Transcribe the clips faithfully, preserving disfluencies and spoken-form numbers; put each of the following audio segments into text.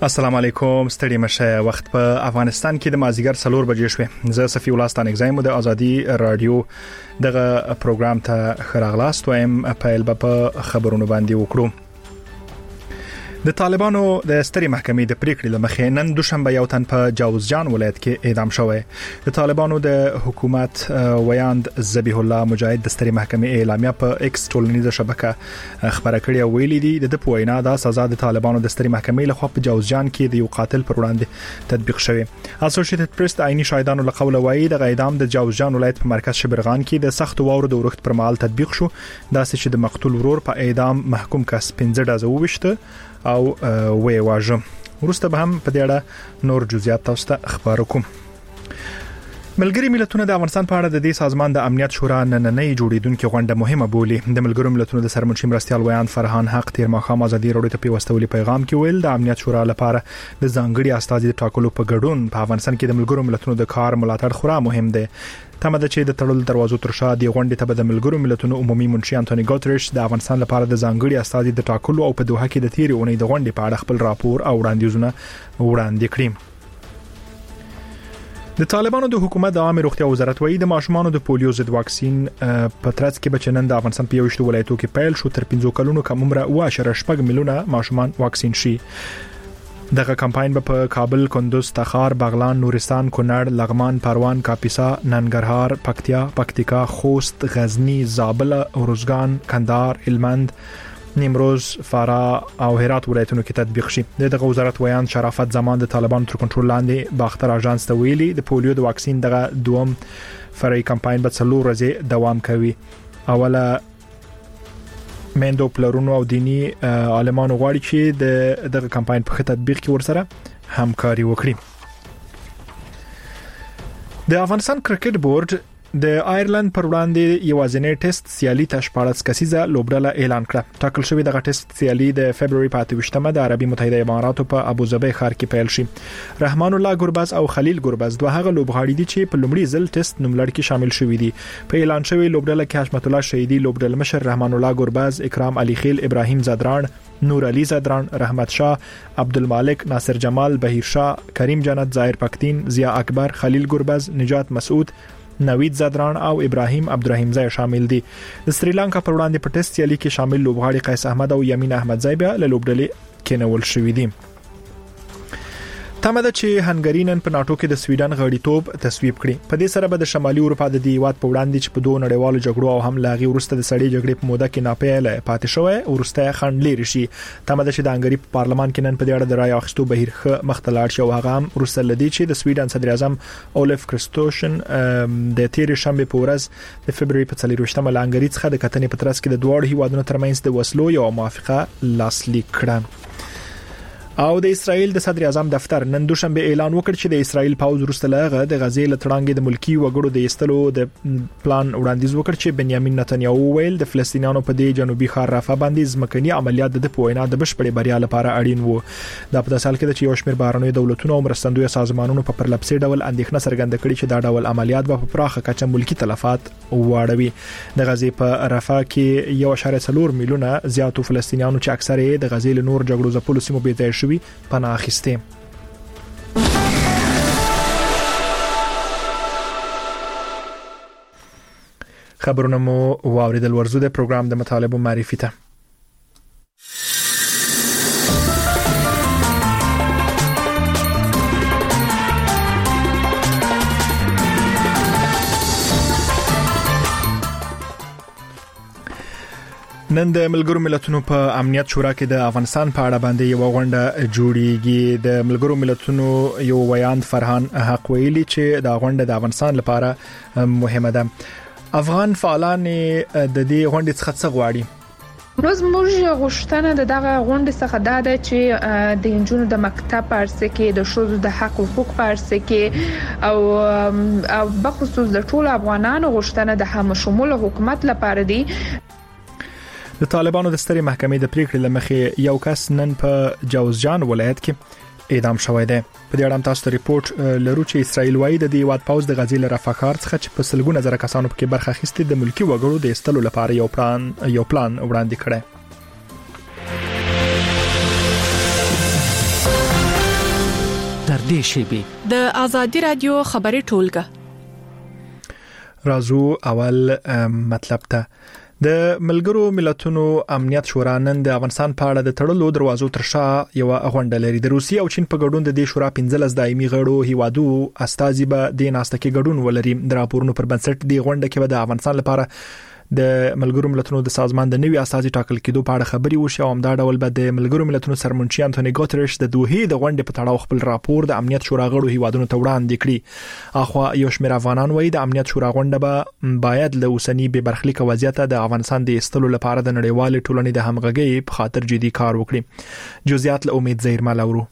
السلام علیکم ستړي مشه وخت په افغانستان کې د مازیګر څلور بجې شوې زه صفی الله ستانک زایم د ازادي رادیو دغه پروګرام ته خراغلاست وایم په البته خبرونه باندې وکړو د طالبانو د ستري محکمې د پریکړې لمخې نن دوشنبه یو تن په جوزجان ولایت کې اعدام شوی د طالبانو د حکومت ویاند ذبیح الله مجاهد د ستري محکمې اعلامیه په ایکس ټولنیزه شبکه خبره کړې او ویلي دي د پوینا د سزا د طالبانو د ستري محکمې لخوا په جوزجان کې د یو قاتل پر وړاندې تطبیق شوی اسوسییټډ پریس د عیني شاهدانو له قوله وایي د اعدام د جوزجان ولایت په مرکز شبرغان کې د سخت واورو د ورښت پر مهال تطبیق شو داسې چې د مقتول ورور په اعدام محکوم کس پنځه ډزه وويشته او وی واجه ورسته به هم په دې اړه نور جزئیات تاسو ته خبرو کوم ملګری ملتونه د افغانستان په اړه د دې سازمان د امنیت شورا نننۍ جوړیدونکو غونډه مهمه بولي د ملګرو ملتونو د سرمنشي مرستيال ویان فرحان حق تیر مخام ازادي راډیو ته پیوستولي پیغام کې ویل د امنیت شورا لپاره د ځانګړي استازي ټاکلو په ګډون په افغانستان کې د ملګرو ملتونو د کار ملاتړ خورا مهم دی تمه ده چې د تړل دروازو تر شا د غونډې ته د ملګرو ملتونو عمومي منشي انټونی ګوتریش د افغانستان لپاره د ځانګړي استازي د ټاکلو او په دوحه کې د تیری اونۍ د غونډې په اړه خپل راپور او وړاندیزونه وړاندې کړي د طالبانو د حکومت د عامه روغتیا وزارت وایي د ماشومانو د پولیو ضد واکسین په ترڅ کې بچنن د افغانستان په یوشتو ولایتو کې پیل شو تر پنځه کلونو کم عمره واشه شپږ میلیونه ماشومان واکسین شي دغه کمپاین په کابل، کندوز، تخار، بغلان، نورستان، کونړ، لغمان، پروان، کاپیسا، ننګرهار، پکتیا، پکتیکا، خوست، غزنی، زابل، اروزګان، کندهار، هلمند، نیمروز، فراه او هرات ولایتونو کې تطبیق شي. دغه وزارت ویان شرافت زمان د طالبانو تر کنټرول لاندې باختر اژانس ته ویلي د پولیو د واکسین دغه دوم فرعي کمپاین به څلور ورځې دوام کوي. اوله مندو پلرونو او دینی عالمانو غواړي چې د دغه کمپاین په تطبیق کې ورسره همکاري وکړي. د افغانستان کرکټ بورډ د آیرلند پر وړاندې یوازینی ټیسټ سیالي ته شپاړس کسیزه لوبډله اعلان کړه. ټاکل شوې دغه ټیسټ سیالي د فبرवरी په اته ویشتمه د عربي متحده اماراتو په ابوظبي ښار کې پیل شي. رحمان الله ګرباز او خلیل ګرباز دوه هغه لوبغاړي دي چې په لومړي ځل ټیسټ نوملړ کې شامل شوي دي. په اعلان شوی لوبډله کې حشمت الله شهیدی لوبډله مشر رحمان الله ګرباز، اکرام علي خیل، ابراهیم زادران، نور علي زادران، رحمت شاه، عبدالمالک، ناصر جمال، بهیر شاه، کریم جنت، ظاهر پختین، ضیا اکبر، خلیل ګرباز، نجات مسعود، نوید زادران او ابراهیم عبدالرحیم زای شامل دي. د سریلانکا پر وړاندې په ټیسټ سیالي کې شامل لوبغاړي قیس احمد او یمین احمد زای به له لوبډلې کې نول شوې دي. تمه ده چې هنګری نن په ناتو کې د سویډن غړیتوب تصویب کړي. په دې سره به د شمالي اروپا د دیوات په وړاندې چې په دوه نړیوالو جګړو او هم لاغي ورسته د سړې جګړې په موده کې ناپیله پاتې شوی ورسته خند لري شي. تمه ده چې د هنګری په پارلمان کې نن په دې اړه د رائے اخیستو بهیر خ مختلاړ شو. هغه هم ورسته لدی چې د سویډن صدر اعظم اولف کرستوشن د تیر شنبه په ورځ د فبرवरी په څلور ویشتمه لنګری څخه د کتنې په ترڅ کې د دوه هیوادونو ترمنځ د وسلو یو موافقه لاسلیک کړه. او د اسرایل د صدر اعظم دفتر نن دوشنبه اعلان وکړ چې د اسرایل پاوز وروسته لغه د غزې لټړانګې د ملکی وګړو د ایستلو د پلان وړاندیز وکړ چې بنیامین نتنیاهو ویل د فلسطینیانو په دې جنوبي ښار رافح باندې ځمکني عملیات د پوینا د بشپړې بریا لپاره اړین وو. دا په داسال کې چې یو شمېر بهرنیو دولتونو او مرستندوی سازمانونو په پرلپسې ډول اندېښنه څرګنده کړې چې دا ډول عملیات به په پراخه کچه ملکی تلفات واړوي. د غزې په رافح کې یو اشاریه څلور میلیونه زیاتو فلسطینیانو چې اکثره یې د غزې له نور جګړو ځپلو سیمو بې ځای شوي پناه اخیسته. خبرونه مو واوریدل. ورزو د پروګرام د مطالبه معرفي ته نن د ملګرو ملتونو په امنیت شورا کې د افغانستان په اړه باندې یو غونډه جوړیږي. د ملګرو ملتونو یو ویان فرحان حق ویلي چې د غونډه د افغانستان لپاره مهمه ده. افغان فعالان د دې غونډې څخه څه غواړي؟ نو زموږ غوښتنه د دغه غونډې څخه دا ده چې د انجونو د مکتب په اړه کې د شوزو د حق او حقوق په اړه کې او او بخصوص د ټولو افغانانو غوښتنه د هم شمول حکومت لپاره دی. د طالبانو د ستري محکمې د پریکړې لمخې یو کس نن په جوزجان ولایت کې اعدام شوی دی. په دې اړه تاسو ته ریپورت لرو چې اسرائیل وايي د دې واد پاوز د غزې له رافح ښار څخه چې په سلګونه زره کسانو پکې برخه اخیستې د ملکی وګړو د ایستلو لپاره یو پلان یو پلان وړاندې کړی. نږدې شي. د آزادي رادیو خبري ټولګه رازو اول مطلب ته د ملګرو ملتونو امنیت شورا نن د افغانستان په اړه د تړلو دروازو تر شا یو غونډه لري. د روسیې او چین په ګډون د دې شورا پنځلس دایمي غړو هیوادو استازي به د ناستکي ګډون ولري. د راپورونو پر بنسټ د غونډه کې به د افغانستان لپاره د ملګرو ملتونو د سازمان د نوي استازي ټاکل کېدو په اړه خبري وشي او همدا ډول به د ملګرو ملتونو سرمنشي انټونی ګوتریش د دوحې د غونډې په تړاو خپل راپور د امنیت شورا غړو هیوادونو ته وړاندې کړي. اخوا یو شمېر افغانان وایي د امنیت شورا غونډه به باید له اوسنی بې برخلیک وضعیت د افغانستان د استلو لپاره د نړیوال ټولنې د همغږي په خاطر جدي کار وکړي. جزئیات له امید زهیر مالورو.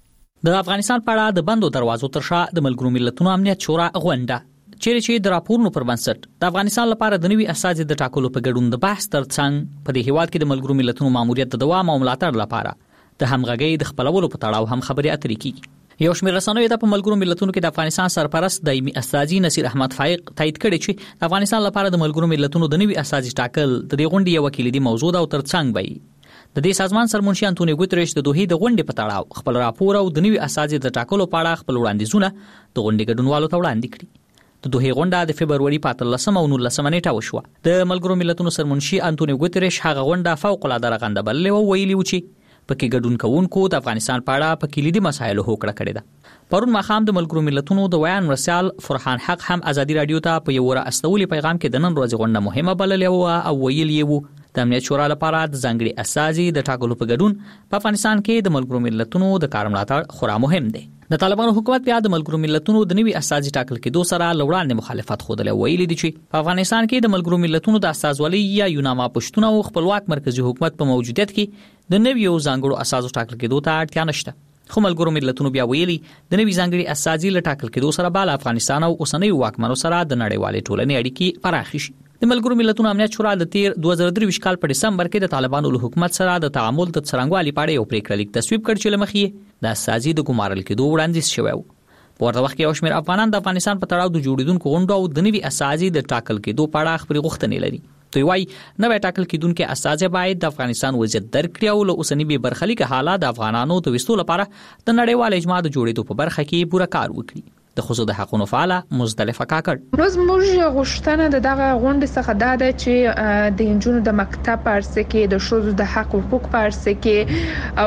د افغانستان په اړه د بندو دروازو تر شا د ملګرو ملتونو امنیت شورا غونډه چیرې چې د راپورونو پر بنسټ د افغانستان لپاره د نوي اساسي د ټاکلو په ګډون د بحث ترڅنګ په دې هیواد کې د ملګرو ملتونو ماموریت د دوام او ملاتړ لپاره د همغږي د خپلولو په تړاو هم خبرې اترې کیږي. یو شمېر رسنیو د ملګرو ملتونو کې د افغانستان سرپرست دایمي اساسي نصیر احمد فائق تایید کړی چې د افغانستان لپاره د ملګرو ملتونو د نوي اساسي ټاکل د دې غونډې یو کلیدي موضوع ده او ترڅنګ وایي د دې سازمان سرمنشي انټونی ګوتریش د دوحې د غونډې په تړاو خپل راپور او د نوي اساسي د ټاکلو په اړه خپل وړاندیزونه د غونډې ګډونوالو ته وړاندې کړي. د دوحې غونډه د فبرवरी په اتلسمه او نولسمه نیټه وشوه. د ملګرو ملتونو سرمنشي انټونی ګوتریش هغه غونډه فوق العاده رغنده بللې او ویلي و چې پکې ګډون کوونکو د افغانستان په اړه په کلیدي مسایلو هوکړه کړې ده. پرون ماښام د ملګرو ملتونو د ویان رسال فرحان حق هم ازادي رادیو ته په یو راستولي پیغام کې د نن ورځې غونډه مهمه بللې او ویلي و د امنیت شورا لپاره د ځانګړي اساسي د ټاکلو په ګډون په افغانستان کې د ملګرو ملتونو د کار ملاتړ خورا مهم دی. د طالبانو حکومت بیا د ملګرو ملتونو د نوي اساسي ټاکل کېدو سره لوړاندې مخالفت خوده ویلي دي چې په افغانستان کې د ملګرو ملتونو د استازولۍ یا یوناما پښتون او خپلواک مرکزی حکومت په موجودیت کې د نویو ځانګړو اساسو ټاکل کېدو ته اړتیا نشته. خو ملګرو ملتونو بیا ویلي د نوي ځانګړي اساسي ل ټاکل کېدو سره بل افغانستان او اوسنۍ واکمنو سره د نړیوالې ټولنې اړیکې پراخې شي. د ملګرو ملتونو امنیت شورا د تیر دوه زره درې کال په دسمبر کې د طالبانو له حکومت سره د تعامل د څرنګوالي په اړه یو پریکړه لیک تصویب کړ چې لمخې د اساسي د ګمارل کېدو وړاندیز شوی و. په ورته وخت کې یو شمېر افغانان د افغانستان په تړاو د جوړیدونکو غونډو او د نوي اساسي د ټاکل کېدو په اړه خبرې غوښتنې لري. دوی وايي نوې ټاکل کېدونکو اساسي باید د افغانستان وضعیت درک کړي او له اوسنی بې برخلیک حالات د افغانانو د وستو لپاره د نړیوال اجماع د جوړېدو په برخه کې پوره کار وکړي. د خصوصي د حقوقو فعاله مزدلفه کاکړ روز موږ غوښتنه د دغه غونډې څخه دا ده چې د انجونو د مکتب په اړه کې د شوزو د حق حقوق په اړه کې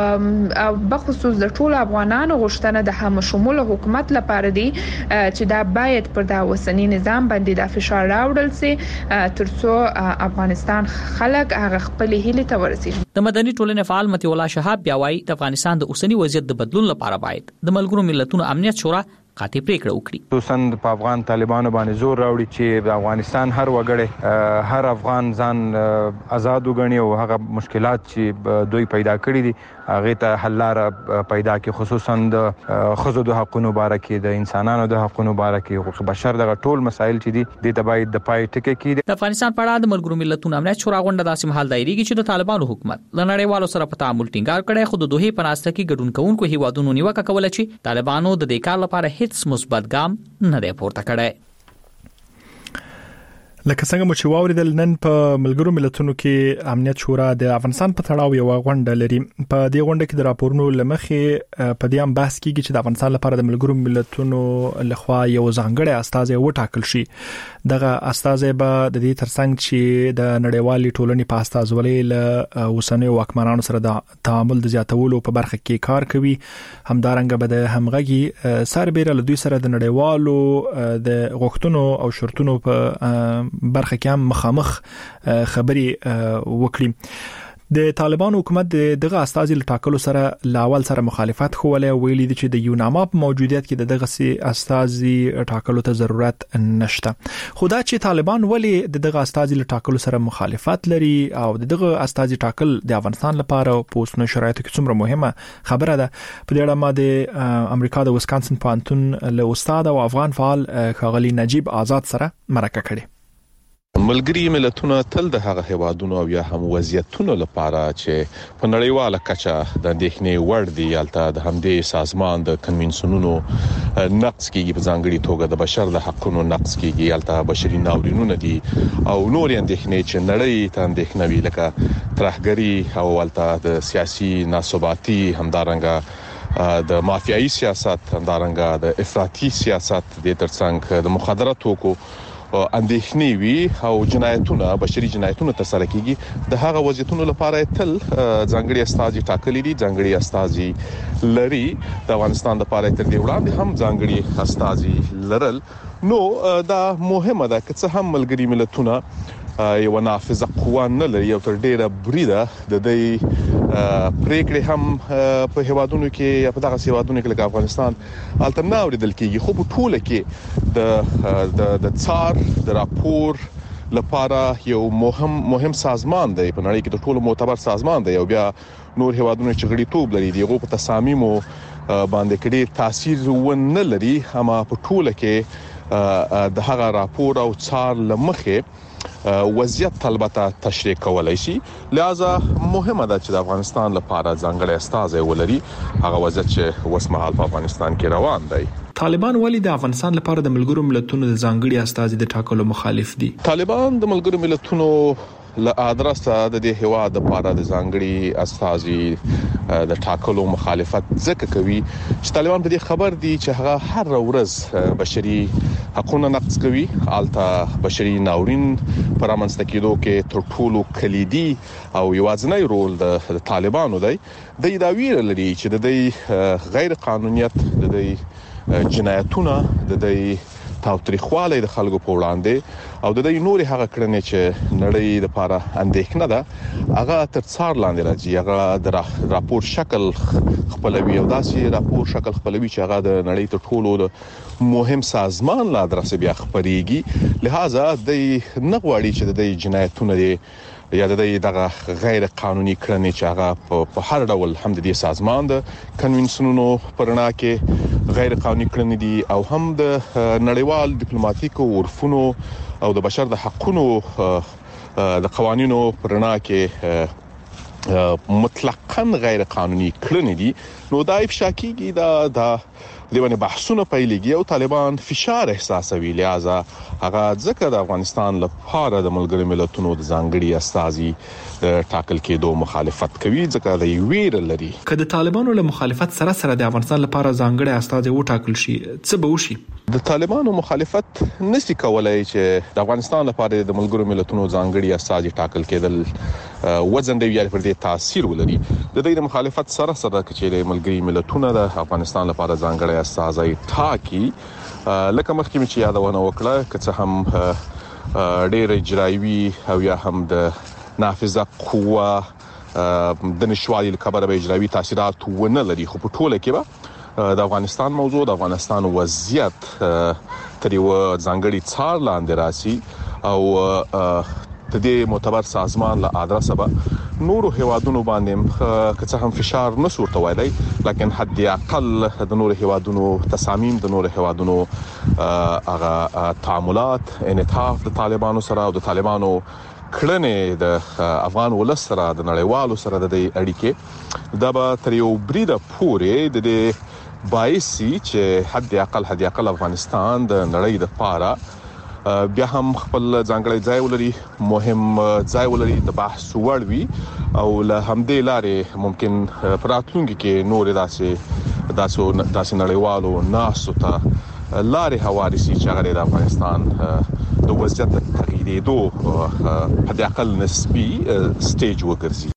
او او بخصوص د ټولو افغانانو غوښتنه د هم شمول حکومت لپاره دی چې دا باید پر د اوسنی نظام باندې د فشار راوړل سي ترڅو افغانستان خلک هغه خپل هیله ته ورسیږي. د مدني ټولنې فعال متي الله شهاب بیا وايي د افغانستان د اوسنی وضعیت د بدلون لپاره باید د ملګرو ملتونو امنیت شورا قاطع پریکړه وکړي. خصوصا په افغان طالبانو باندې زور راوړي چې د افغانستان هر وګړی هر افغان ځان آزاد وګڼي او هغه مشکلات چې دوی پیدا کړي دي هغه ته حل لار پیدا کړي. خصوصا د خزو د حقوقو مبارکي د انسانانو د حقوقو مبارکي حقوق بشر دغه ټول مسایل چې دي د تبعید د پای ټکی کړي. د افغانستان په اړه د ملګرو ملتونو امنیت شورا غونډه داسې مهال دایریږي چې د طالبانو حکومت له نړیوالو سره په تعامل ټینګار کړي خو د دوه پناسته کې ګډون کوونکو هیوادونو نیوکه کوله چې طالبانو د دې کار لپاره هیڅ مثبت ګام نه دی پورته کړی. لکه څنګه مو چې واوریدل نن په ملګرو ملتونو کې امنیت شورا د افغانستان په تړاو یو غونډه لري. په دې غونډه کې د راپورونو لمخې په دې هم بحث کیږي چې د افغانستان لپاره د ملګرو ملتونو لخوا یو ځانګړی استازی وټاکل شي. دغه استازی به د دې ترڅنګ چې د نړیوالې ټولنې په استازولۍ له اوسنۍ واکمنانو سره د تعامل د زیاتولو په برخه کې کار کوي. همدارنګه به د همغږي سربېره له دوی سره د نړیوالو د غوښتنو او شرطونو په برخه کې هم مخامخ خبري وکړي. د طالبانو حکومت دغه استازي له ټاکلو سره لاول سره مخالفت خوله ویلي دي چې د یوناما په موجودیت کې د دغه سي استازي ټاکلو ته ضرورت نشته. خدا چې طالبان ولی دغه استازي له ټاکلو سره مخالفت لري او دغه استازي ټاکل د افغانستان لپاره په اوسنیو شرایطو کې څومره مهمه خبره ده. په دې اړه ما د امریکا د وسکانسن پوهنتون له استاد او افغان فعال ښاغلي نجیب آزاد سره مرکه کړې. ملګری ملتونه تل د هغه هیوادونو او یا هم وضعیتونو لپاره چې په نړیواله کچه د اندېښنې وړ دي یالته د همدې سازمان د کنوینسیونونو نقض کیږي په ځانګړي توګه د بشر د حقوقو نقض کیږي یالته بشري ناورینونه دي او نور اندېښنې چې نړۍ ته اندېښنه وی لکه ترهګري او یالته د سیاسي ناثباتي همدارنګه د مافیایي سیاست همدارنګه د افراطي سیاست د ترڅنګ د مخدره توکو اندېښنې وي او جنایتونه بشري جنایتونه ترسره کیږي د هغه وضعیتونو لپاره تل ځانګړي استازي ټاکلي دي ځانګړي استازي لري د افغانستان لپاره تر دې وړاندې هم ځانګړي استازي لرل نو دا مهمه ده چې هم ملګري ملتونه یو نافذه قوه نه لري او تر ډیره بریده د دې پریکړې هم په هوادونو کې یا په دغه هوادونو کې لکه افغانستان الټرناټیو دل کېږي خو په ټوله کې د د د څار د راپور لپاره یو مهم مهم سازمان دی په نړۍ کې د ټولو معتبر سازمان دی او بیا نور هوادونو چې غړیتوب لري دغه په تصامیمو باندې کړي تاثیر ونه لري اما په ټوله کې د هغه راپور او څار لمخه وضعیت طلبته تشریح کولای شي لہذا مهمه ده چې د افغانستان لپاره ځانګړی استازي ولري هغه وضعیت چې وسمحال په افغانستان کې روان دی. طالبان ولې د افغانستان لپاره د ملګرو ملتونو د ځانګړي استازي د ټاکلو مخالف دي؟ طالبان د ملګرو ملتونو له ادرسه د دې هواد لپاره د ځانګړي استازي د ټاکلو مخالفت ځکه کوي چې طالبان په دې خبر دي چې هغه هر ورځ بشري حقوقونه نقض کوي البته بشري ناورین پر امنځته کېدو کې تر ټولو کلیدي او یوازینی رول د طالبانو دی د دا ویل لري چې د دې غیر قانونیت د دې جنایتونه د دې تاوتریخواله د خلکو په وړاندې او د دې نوري هغه کړنې چې نړۍ د لپاره اندېښنه ده هغه تر څار لاندې راځي هغه د راپور شکل خپلوي او داسې راپور شکل خپلوي چې هغه د نړۍ ته ټولو د مهم سازمان لا درسه بیا خبريږي لہذا د نغواړي چې د دې جنایتونه دي یا د دغه غیر قانوني کړنې چې هغه په هر ډول هم د دې سازمان د کنونسونو پرنا کې غیر قانوني کړنې دي او هم د نړیوال ډیپلوماټیکو عرفونو او د بشر د حقوقو د قوانینو پرنا کې مطلقاً غیر قانوني کړنې دي نو دا افشا کیږي دا د دیوانه بحثونه پیلېږي او طالبان فشار احساسوي لہذا هغه ځکه د افغانستان لپاره د ملګرو ملتونو د ځانګړي استازي د ټاکل کېدو مخالفت کوي ځکه د ویر لري کله طالبانو له مخالفت سره سره د افغانستان لپاره ځانګړي استازي و ټاکل شي څه به وشي د طالبانو مخالفت نشي کولای چې د افغانستان لپاره د ملګرو ملتونو ځانګړي استازي ټاکل کېدل وزن دی یا پر دې تاثیر ولري د دې مخالفت سره سره چې ملګري ملتونه د افغانستان لپاره ځانګړي استازي ټاکي لکه مخکې چې یادونه وکړه چې هم ډېر اجرایي او یا هم د نافذه قوه د نشوالي لپاره به اجرایي تاثیرات ونه لري خو په ټوله کې به د افغانستان موضوع د افغانستان وضعیت تر یو ځانګړي څار لاندې راسي او د دې معتبر سازمان له ادرسه به نورو هوادونو باندې که هم فشار نه صورت وایي لکن حد اقل د نورو هوادونو تصامیم د نورو هوادونو هغه تعاملات انعطاف د طالبانو سره او د طالبانو کړنې د افغان ولس سره د نړیوالو سره د اړیکې دا به تر یو بریده پورې د دې باعثي چې حد اقل حد اقل افغانستان د نړۍ د پاره بیا هم خپل ځانګړی ځای ولري مهم ځای ولري د بحث وړ وي او له همدې لارې ممکن پراتلونکي کې نور داسې داسې داسې نړیوالو ناسو ته لارې هواري سي چې هغه د افغانستان د وضعیت تغییرېدو په د اقل نسبي سټیج وګرځي.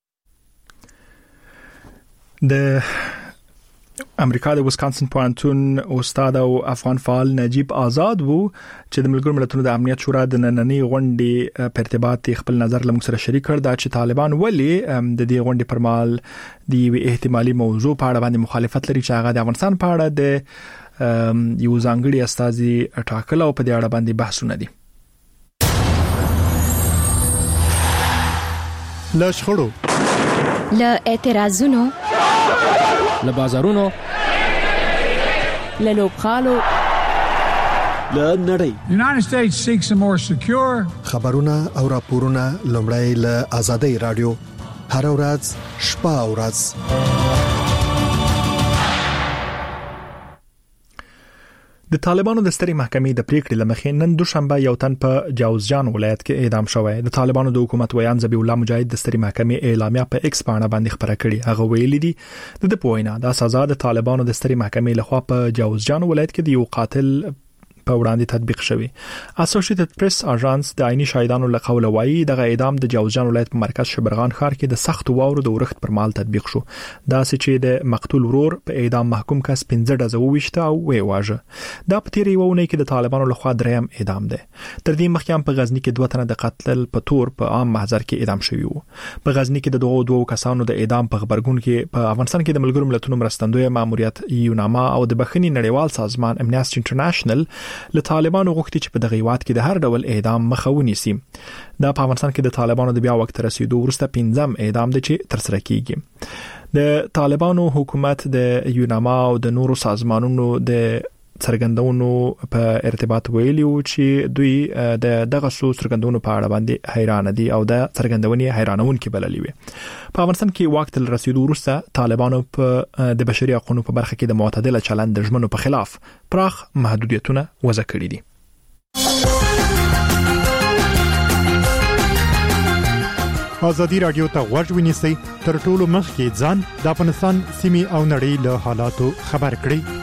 د امریکا د ویسکانسن پوهنتون استاد او افغان فعال نجیب آزاد وو چې د ملګرو ملتونو د امنیت شورا د نننۍ غونډې په ارتباط خپل نظر لمغ سره شریک کړ دا چې طالبان ولې د دې غونډې پر مهال د احتمالي موضوع په اړه باندې مخالفت لري چې هغه د افغانستان په اړه د یو ځانګړي استازي ټاکل او په دې اړه باندې بحثونه دي. لا شخړو لا اعتراضونو له بازارونو له لوبخالو له نړۍ The United States seeks a more secure خبرونه او راپورونه لومړی له آزادۍ رادیو هر ورځ شپه او ورځ د طالبانو د سترې محکمې د پریکړې لمخې نن دوشنبه یو تن په جوزجان ولایت کې اعدام شوی. د طالبانو د حکومت ویان ذبیح الله مجاهد د سترې محکمې اعلامیه په ایکس باندې باندې خبره کړې. هغه ویلي دي د د پوینا د سزا د طالبانو د سترې محکمې لخوا په جوزجان ولایت کې د یو قاتل په وړاندې تطبیق شوی. اسوسییټډ پریس اژانس د عیني شاهدانو له قوله وایي د اعدام د جوزجان ولایت په مرکز شبرغان ښار کې د سخت واورو د ورښت پر مال تطبیق شو. دا چې د مقتول ورور په اعدام محکوم کس پنځه ډزه وويشته او وی واژه. دا په تیرې وونه کې د طالبانو لخوا دریم اعدام ده. تر دې مخکې په غزنی کې دوه تنه د قتل په تور په عام محضر کې اعدام شوی وو. په غزنی کې د دوه دوه کسانو د اعدام په خبرګون کې په افغانستان کې د ملګرو ملتونو مرستندوی ماموریت یوناما او د بخښنې نړیوال سازمان امنیستي انټرنیشنل له طالبانو غوښتي چې په دغه هیواد کې د هر ډول اعدام مخه ونیسي. دا په افغانستان کې د طالبانو د بیا وخت رسیدو وروسته پنځم اعدام دی چې تر سره کیږي. د طالبانو حکومت د یوناما او د نورو سازمانونو د څرګندونو په ارتباط ویلي و چې دوی د دغه سو څرګندونو په اړه باندې حیران دي او د څرګندونې حیرانونکې بللې وي. په افغانستان کې وخت تل رسیدو وروسته طالبانو په د بشري حقوقو په برخه کې د معتدل چلند د ژمنو په خلاف پراخ محدودیتونه وضع کړي دي. ازادي رادیو ته غوږ ونیسئ تر ټولو مخکې ځان د افغانستان سیمې او نړۍ له حالاتو خبر کړئ.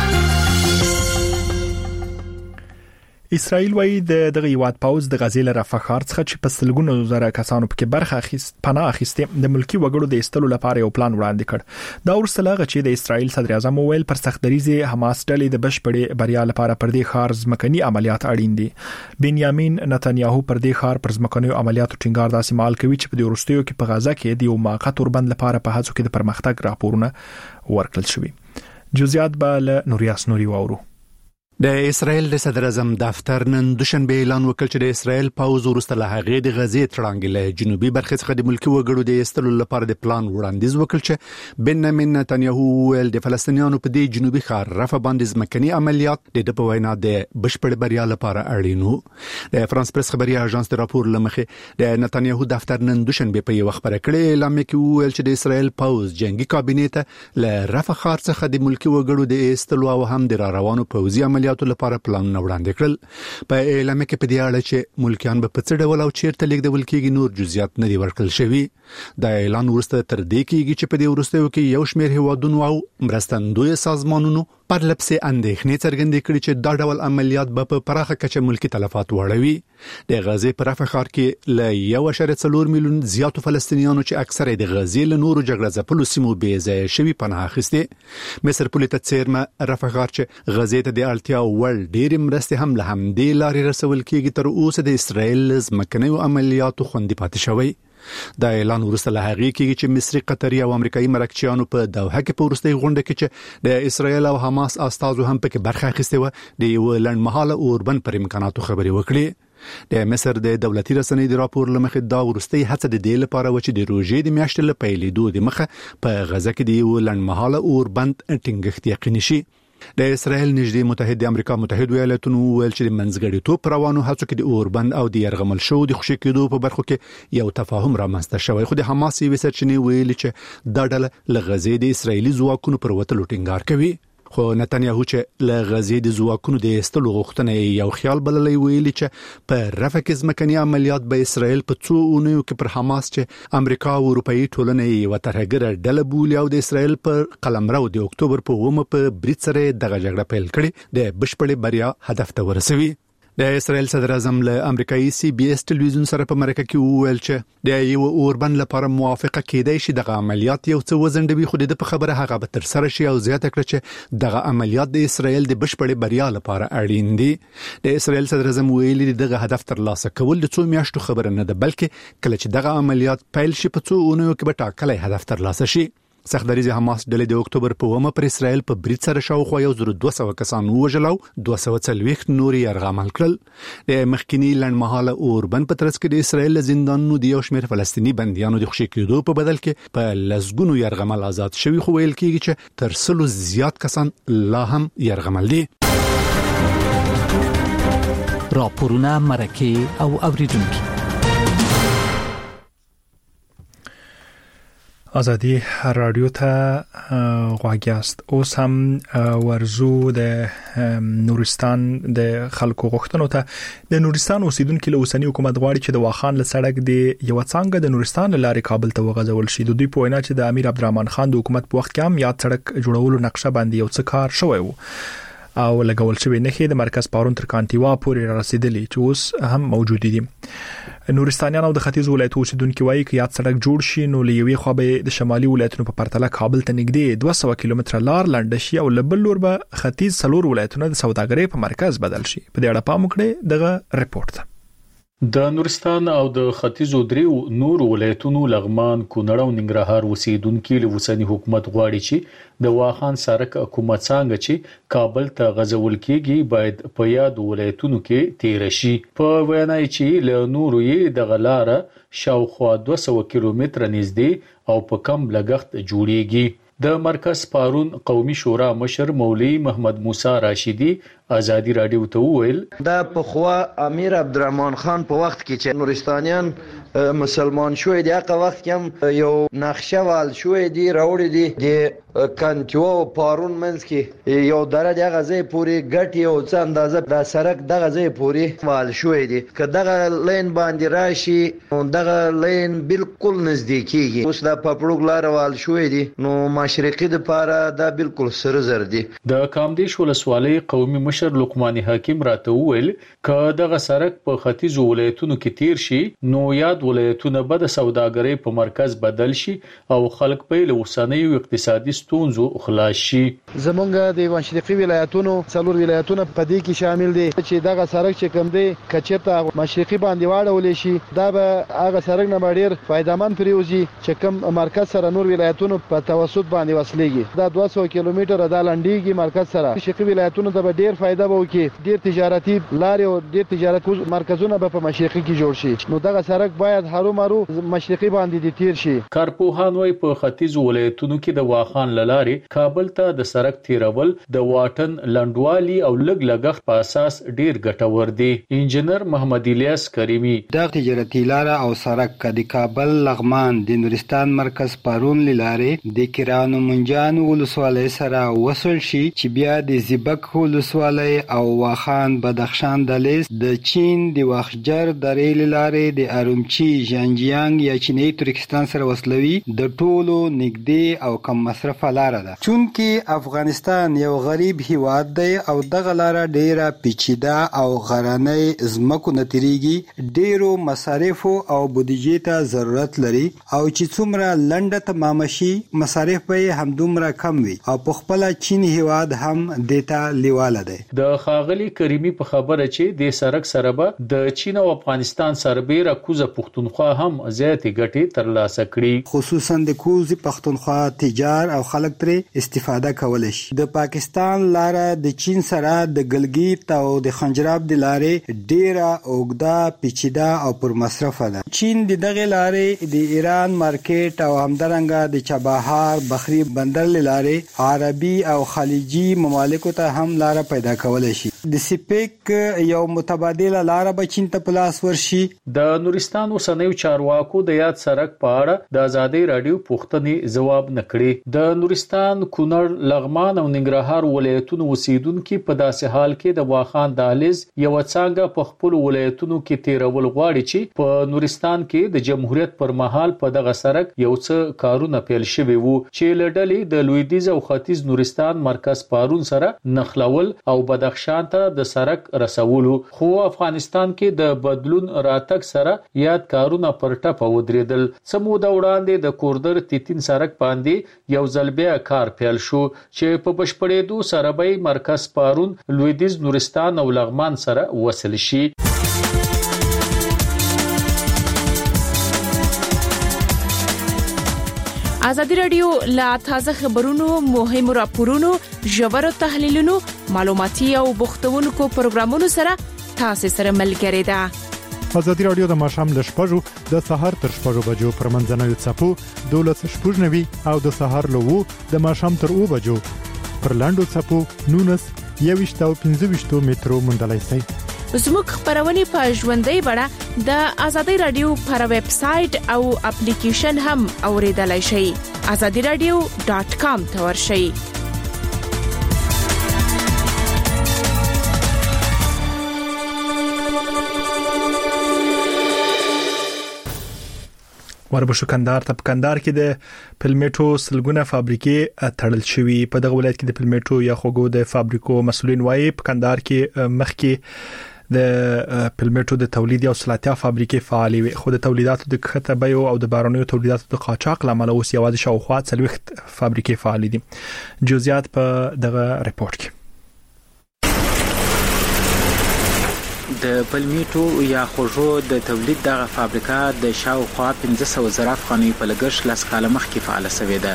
اسرائیل وايي د دغه هیواد پاوز د غزې له رفح ښار څخه چې په سلګونو زره کسانو پکې برخه اخیست پناه اخیسته د ملکی وګړو د ایستلو لپاره یو پلان وړاندې کړ. دا ورسره لغه چې د اسرائیل صدر اعظم ویل پر سخت دریزه حماس ډلې د بشپړې بریا لپاره پر دې ښار ځمکني عملیات اړین دي. بنیامین نتنیاهو پر دې ښار پر ځمکني عملیاتو ټینګار داسې مال کوي چې په دې ورستیو کې په غزه کې د یو موقت اوربند لپاره په هڅو کې د پرمختګ راپورونه ورکړل شوي. جزئیات به له نوریاس نوري واورو. د اسرائیل د صدر اعظم دفتر نن دوشنبه اعلان وکړ چې د اسرائیل پاوز وروسته له هغې د غزې تړانګې له جنوبي برخې څخه د ملکی وګړو د ایستلو لپاره د پلان وړاندیز وکړ چې بنیامین نتنیاهو ویل د فلسطینیانو په دې جنوبي ښار رفح باندې ځمکني عملیات د په وینا د بشپړ بریا لپاره اړین وو. د فرانس پریس خبري اژانس د راپور لمخې د نتنیاهو دفتر نن دوشنبه په یو خبره کړې اعلامیه کې ویل چې د اسرائیل پاوز جنگي کابینه ته له رفح ښار څخه د ملکی وګړو د ایستلو او هم د را روانو پوځي عملیاتو لپاره پلانونه وړاندې کړل. په اعلامیه کې په دې اړه چې ملکیان به په څه ډول او چیرته لیږدول کېږي نور جزئیات نه دي ورکړل شوي. دا اعلان وروسته تر دې کېږي چې په دې وروستیو کې یو شمېر هیوادونو او مرستندوی سازمانونو پر لپسې اندېښنې څرګندې کړې چې دا ډول عملیات به په پراخه کچه ملکی تلفات وړوي. د غزې په رفح ښار کې له یو اعشاریه څلور میلیون زیاتو فلسطینیانو چې اکثره د غزې له نورو جګړه ځپلو سیمو بې ځایه شوي پناه اخیستې. مصر پولې ته څیرمه رفح ښار چې غزې ته د اړتیا وړ ډېرې مرستې هم له همدې لارې رسول کېږي تر اوسه د اسرائیل ځمکنیو عملیاتو خوندي پاتې شوی. دا اعلان ورسته له هغې کېږي چې مصري قطري او امریکایي مرکچیانو په دوحه کې په وروستۍ غونډه کې چې د اسرائیل او حماس استازو هم پکې برخه اخیستې و د یو لنډمهاله اوربند پر امکاناتو خبرې وکړې. د مصر د دولتي رسنۍ د راپور لمخې دا وروستۍ هڅه د دې لپاره و چې د روژې د میاشتې له پیلېدو د مخه په غزه کې د یو لنډمهاله اوربند ټینګښت یقیني شي. د اسرائیل نږدې متحد امریکا متحد ایالاتونو ویل چې د منځګړیتوب روانو هڅو کې د اوربند او د يرغمل شو د خوشي کېدو په برخو کې یو تفاهم رامنځته شوی. خو د حماس یې سرچینې ویلي چې دا ډله له غزې د اسرائیلي ځواکونو پر وتلو ټینګار کوي. خو نتنیاهو چې له غزې د ځواکونو د ایستلو غوښتنه یو خیال بللی ویلي چې په رفح کې ځمکني عملیات به اسرائیل په څو اونیو کې پر حماس چې امریکا او اروپאי ټولنې یو ترهګره ډله بولي او د اسرائیل پر قلمرو د اکتوبر په اوومه په برید سره دغه جګړه پیل کړې د بشپړې بریا هدف ته ورسوي. د اسرائیل صدر اعظم له امریکایي سی بي اس ټلویزیون سره په مرکه کې وویل چې د یو اوربند لپاره موافقه کېدای شي دغه عملیات یو څه وزندوي خو د په خبره هغه به تر سره شي او زیاته کړ چې دغه عملیات د اسرائیل د بشپړې بریا لپاره اړین دي. د اسرائیل صدر اعظم ویلي دغه هدف تر لاسه کول د څو میاشتو خبره نه ده بلکې کله چې دغه عملیات پیل شي په څو اونیو کې به ټاکلی هدف تر لاسه شي. سختدریز حماس ډلې د اکتوبر په اومه پر اسرائیل په برید سره شاوخوا یو زر دوه سوه کسان ووژل او دوه سوه څلوېښت نور یې یرغمل کړل. د مخکینی لنډمهاله اوربند په ترڅ کې د اسرائیل زندانونو د یو شمېر فلسطیني بندیانو د خوشي کېدو په بدل کې په لسګونو یرغمل آزاد شوي خو ویل کېږي چې تر سلو زیات کسان لا هم یرغمل دي. راپورونه مرکه او اوریدونکو ازادي رادیو ته غواګیاست. اوس هم ورزو د نورستان د خلکو غوښتنو ته د نورستان اوسیدونکو له اوسنی حکومت غواړي چې د واخان له سړک د یو څنګه د نورستان لارې کابل ته وغځول شي. د دوی په وینا چې د امیر عبدالرحمن خان د حکومت په وخت کې هم یاد سړک جوړولو نقشه باندې یو څه کار شوی وو او لګول شوی نه د مرکز پارون تر کانټیوا پورې رسیدلی چې اوس هم موجود دي. نورستانیان او د ختیځ ولایتو اوسیدونکو وایي چې یاد سړک جوړ شي نو لوي خو به د شمالي ولایتونو په پرتله کابل ته نږدې دوه سوه کیلومتره لار لاندې شي او لبل لور به ختیځ سلور ولایتونو د سوداګرۍ په مرکز بدل شي. په دې اړه پام وکړئ دغه ریپورت. د نورستان او د ختیځو دریو نور ولایتونو لغمان، کونړ او ننګرهار اوسیدونکو له وسنی حکومت غواړي چې د واخان سړک حکومت څنګه چې کابل ته غځول کیږي باید په یاد ولایتونو کې تیر شي. په وینا چې له نورو یې د غلاره شاوخوا دوه سوه کیلومتره نږدې او په کم لګښت جوړیږي. د مرکز پارون قومي شورا مشر مولوی محمد موسی راشدی ازادي رادیو ته وویل دا په خوا امیر عبدالرحمن خان په وخت کې چې نورستانیان مسلمان شوی دی هغه وخت کې یو نقشه وال شوی دی راوړی دی د کانټیوا او پارون منځ کې یو درجه هغه ځای پوری ګټي او څه اندازه د سړک دغه ځای پوری وال شوی دی که دغه لین باندې راشي دغه لین بالکل نزدیکیږي. اوس دا پپړوګ لار وال شوی دی نو مشرقي د پاره دا بالکل سره زر دی. د کامدیش ولسوالۍ قومي مشر لقمان حکیم راته وویل ک دغه سړک په ختیځو ولایتونو کې تیر شي نو یاد ولایتونه به د سوداګرۍ په مرکز بدل شي او خلک په لوسانیو اقتصادي ستونزو خلاص شي. زمونږ د مشرقي ولایتونو څلور ولایتونه په دې کې شامل دي چې دغه سړک چې کوم دی کچته مشرقي باندې واړول شي دا به هغه سړک نه ډیر فائدمن پریوزي چې کوم مرکز سره نور ولایتونو په توسط باندې وصلېږي. دا دوه سوه کیلومتره د لنډیږي مرکز سره مشرقي ولایتونو ته ډیر فائدہ به وکړي. ډیر تجارتي لارې او ډیر تجارت مرکزونه به په مشرقي کې جوړ شي نو دغه سړک باید هرو مرو مشرقي باندې د تیر شي. کارپوهان وايي په ختیځ ولایتونو کې د واخان لارې کابل ته د سړک تیرول د واټن لنډوالي او لګ لګښت په اساس ډیر ګټور دی. انجنیر محمد الیاس کریمی د تجارتي لار او سړک د کابل لغمان د نورستان مرکز پارون لارې د کیرانو منجان ولسوالۍ سره وصل شي چې بیا د زیبک ولسوالۍ او واخان بدخشان دلیز د چین د واخجر د ریل لارې د ارومچی ژانجیانګ یا چینی ترکستان سره وصلوي د ټولو نږدې او کم مصرفه لار ده. چونکه افغانستان یو غریب هیواد دی او دغه لار ډیره پیچیده او غرانه زمکو نتیریږي ډیرو مصارف او بودیجې ته ضرورت لري او چې څومره لنډه تمام شي مصارف به همدومره کم وي او په خپل چین هیواد هم دیتا لیواله دی. د خاغلی کریمی په خبره چې د سړک سره به د چین او افغانستان سربېره کوزه پښتونخوا هم زیاتې ګټې ترلاسه کړي خصوصا د کوزه پښتونخوا تجار او خلک ترې استفاده کولای شي. د پاکستان لار د چین سره د ګلګیت او د خنجراب د لارې ډیره اوګدا پیچیده او پر مصرف ده. چین د دغه لارې د ایران مارکیټ او همدارنګه د چابهار بخری بندر لارې عربي او خلیجي ممالکو ته هم لار پیدا کولای شي. د سپیک یو متبادله لار به چین ته پلاس ورشي. د نورستان اوسنیو چارواکو د یاد سړک په اړه د ازادي رادیو پوښتنې ځواب نکړي. د نورستان، کونړ، لغمان او ننګرهار ولایتونو اوسیدونکو په داسې حال کې د واخان دهلیز یو څنګه په خپل ولایتونو کې تیرول غواړي چې په نورستان کې د جمهوریت پر مهال په دغه سړک یو څه کارونه پیل شوي وو چې لړلې د لویدیځ او ختیځ نورستان مرکز پارون سره نخلول او بدخشان ته د سړک رسولو. خو افغانستان کې د بدلون راتګ سره یاد کارونه پر ټاپه ودرېدل. سموده وړاندې د کوردر تیتین سړک باندې یو ځل بیا کار پیل شو چې په بشپړېدو سره به مرکز پارون لویدیځ نورستان او لغمان سره وصل شي. ازادي رادیو لا تازه خبرونو، مهمو راپورونو، ژورو تحلیلونو، معلوماتي او بوختونکو پروګرامونو سره تاسو سره ملګری ده. ازادي رادیو د ماشام ل شپږو د سهار تر شپږو بجو پر منځنوي چپو دولس شپږنوي او د سهار له وو د ماشام تر او بجو پر لاندو چپو نونس یويشت او پنځه ویشت مترو مندلای سي. زموږ خبرونه په ژوندۍ بڼه د آزادۍ رادیو پر ویب سټ او اپلیکیشن هم اوریدلای شئ. آزادي رادیو ډاټ کام ته ورشئ. وربشو کندهار ته کندهار کې د پلمیټو سلګونه فابریکې تړل شوې. په دغه ولایت کې د پلمیټو یا خوګو د فابریکو مسولین وایي په کندهار کې مخکې د پلمیټو د تولید او صلاحیت فابریکې فعالې وي، خو د تولیداتو د کښته بیو او د بارونیو تولیداتو د قاچاق لامل اوس یوازې شاوخوا څلوېښت فابریکې فعالې دي. جزئیات په دغه ریپورت کې. د پلمیټو یا خوږو د تولید دغه فابریکه د شاوخوا پنځه سوه زره افغانۍ په لګښت لاس کاله مخکې فعاله شوې ده.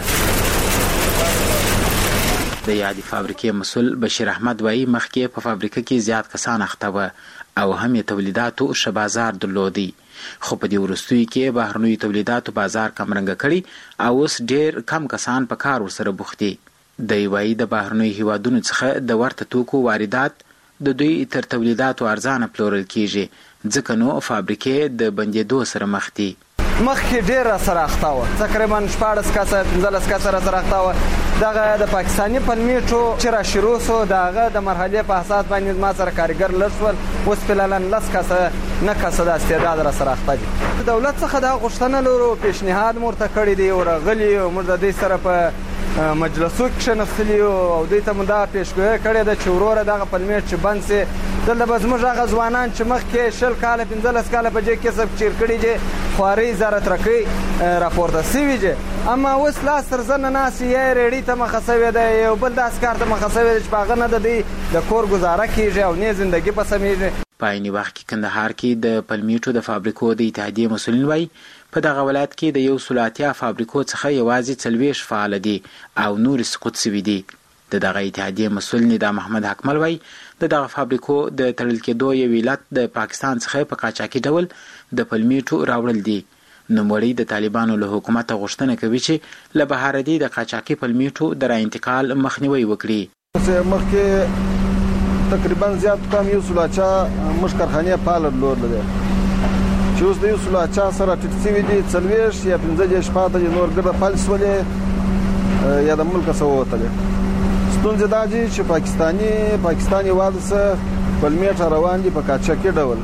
د یادې فابریکې مسؤل بشیر احمد وایي مخکې په فابریکه کې زیات کسان اخته وو او هم یې تولیداتو ښه بازار درلودي، خو په دې وروستیو کې بهرنیو تولیداتو بازار کمرنګه کړي او اوس ډېر کم کسان په کار ورسره بوخت دي. دی وایي د بهرنیو هیوادونو څخه د ورته توکو واردات د دوی تر تولیداتو ارزانه پلورل کیږي، ځکه نو فابریکې د بندیدو سره مخ دي. مخکې ډېر سره اخته وه، تقریبا شپاړس کسه پنځلس کسه را سره اخته وه. دغه د پاکستاني پلمیټو چې را شروع سو د هغه د مرحلې په اساس باندې ما سره کارګر لږ شول، اوس فعلا لس کسه نه کسه د استعداد را سره اخته دي. د دولت څخه دا غوښتنه لرو، پیشنهاد مو ورته کړی دی او راغلي موږ د دې سره په مجلسو کې کښېنستلي او دوی ته مو دا پیشګویي کړې ده چې وروره دغه پلمیټ چې بند سي، دلته به زموږ هغه ځوانان چې مخکې شل کاله پنځلس کاله په دې کسب چیر کړي دي خوارۍ زیارت رکۍ راپورته سوي دي، اما اوس لاس تر زنه ناستې یا یې ریډۍ ته مخه سوې ده، یو بل داسې کار ته مخه سوې ده چې په هغه نه د دوی د کور ګزاره کېږي او نه زندګي په سمېږي. په عیني وخت کې کندهار کې د پلمیټو د فابریکو د اتحادیې مسؤلین وایي په دغه ولایت کې د یو سل اتیا فابریکو څخه یوازې څلوېښت فعاله دي او نورې سقوط شوي دي. د دغه اتحادیې مسؤل ندا محمد حکمل وایي د دغه فابریکو د تړل کېدو یو علت د پاکستان څخه په قاچاقي ډول د پلمیټو راوړل دي. نوموړی د طالبانو له حکومت غوښتنه کوي چې له بهر دي د قاچاقي پلمیټو د را انتقال مخنیوي وکړي. مخکې تقریبا زیات کم یو سل اتیا موږ کارخانې فعاله درلودلې چې اوس د یو سل اتیا سره ټیټ شوي دي، څلوېښت یا پنځه دېرش پاته نور ګرده فعال شولې یا د ملکه څخه ووتلې. ستونزې دا دي چې پاکستاني پاکستان هېواد څخه پلمیټ روان دي په قاچاقي ډول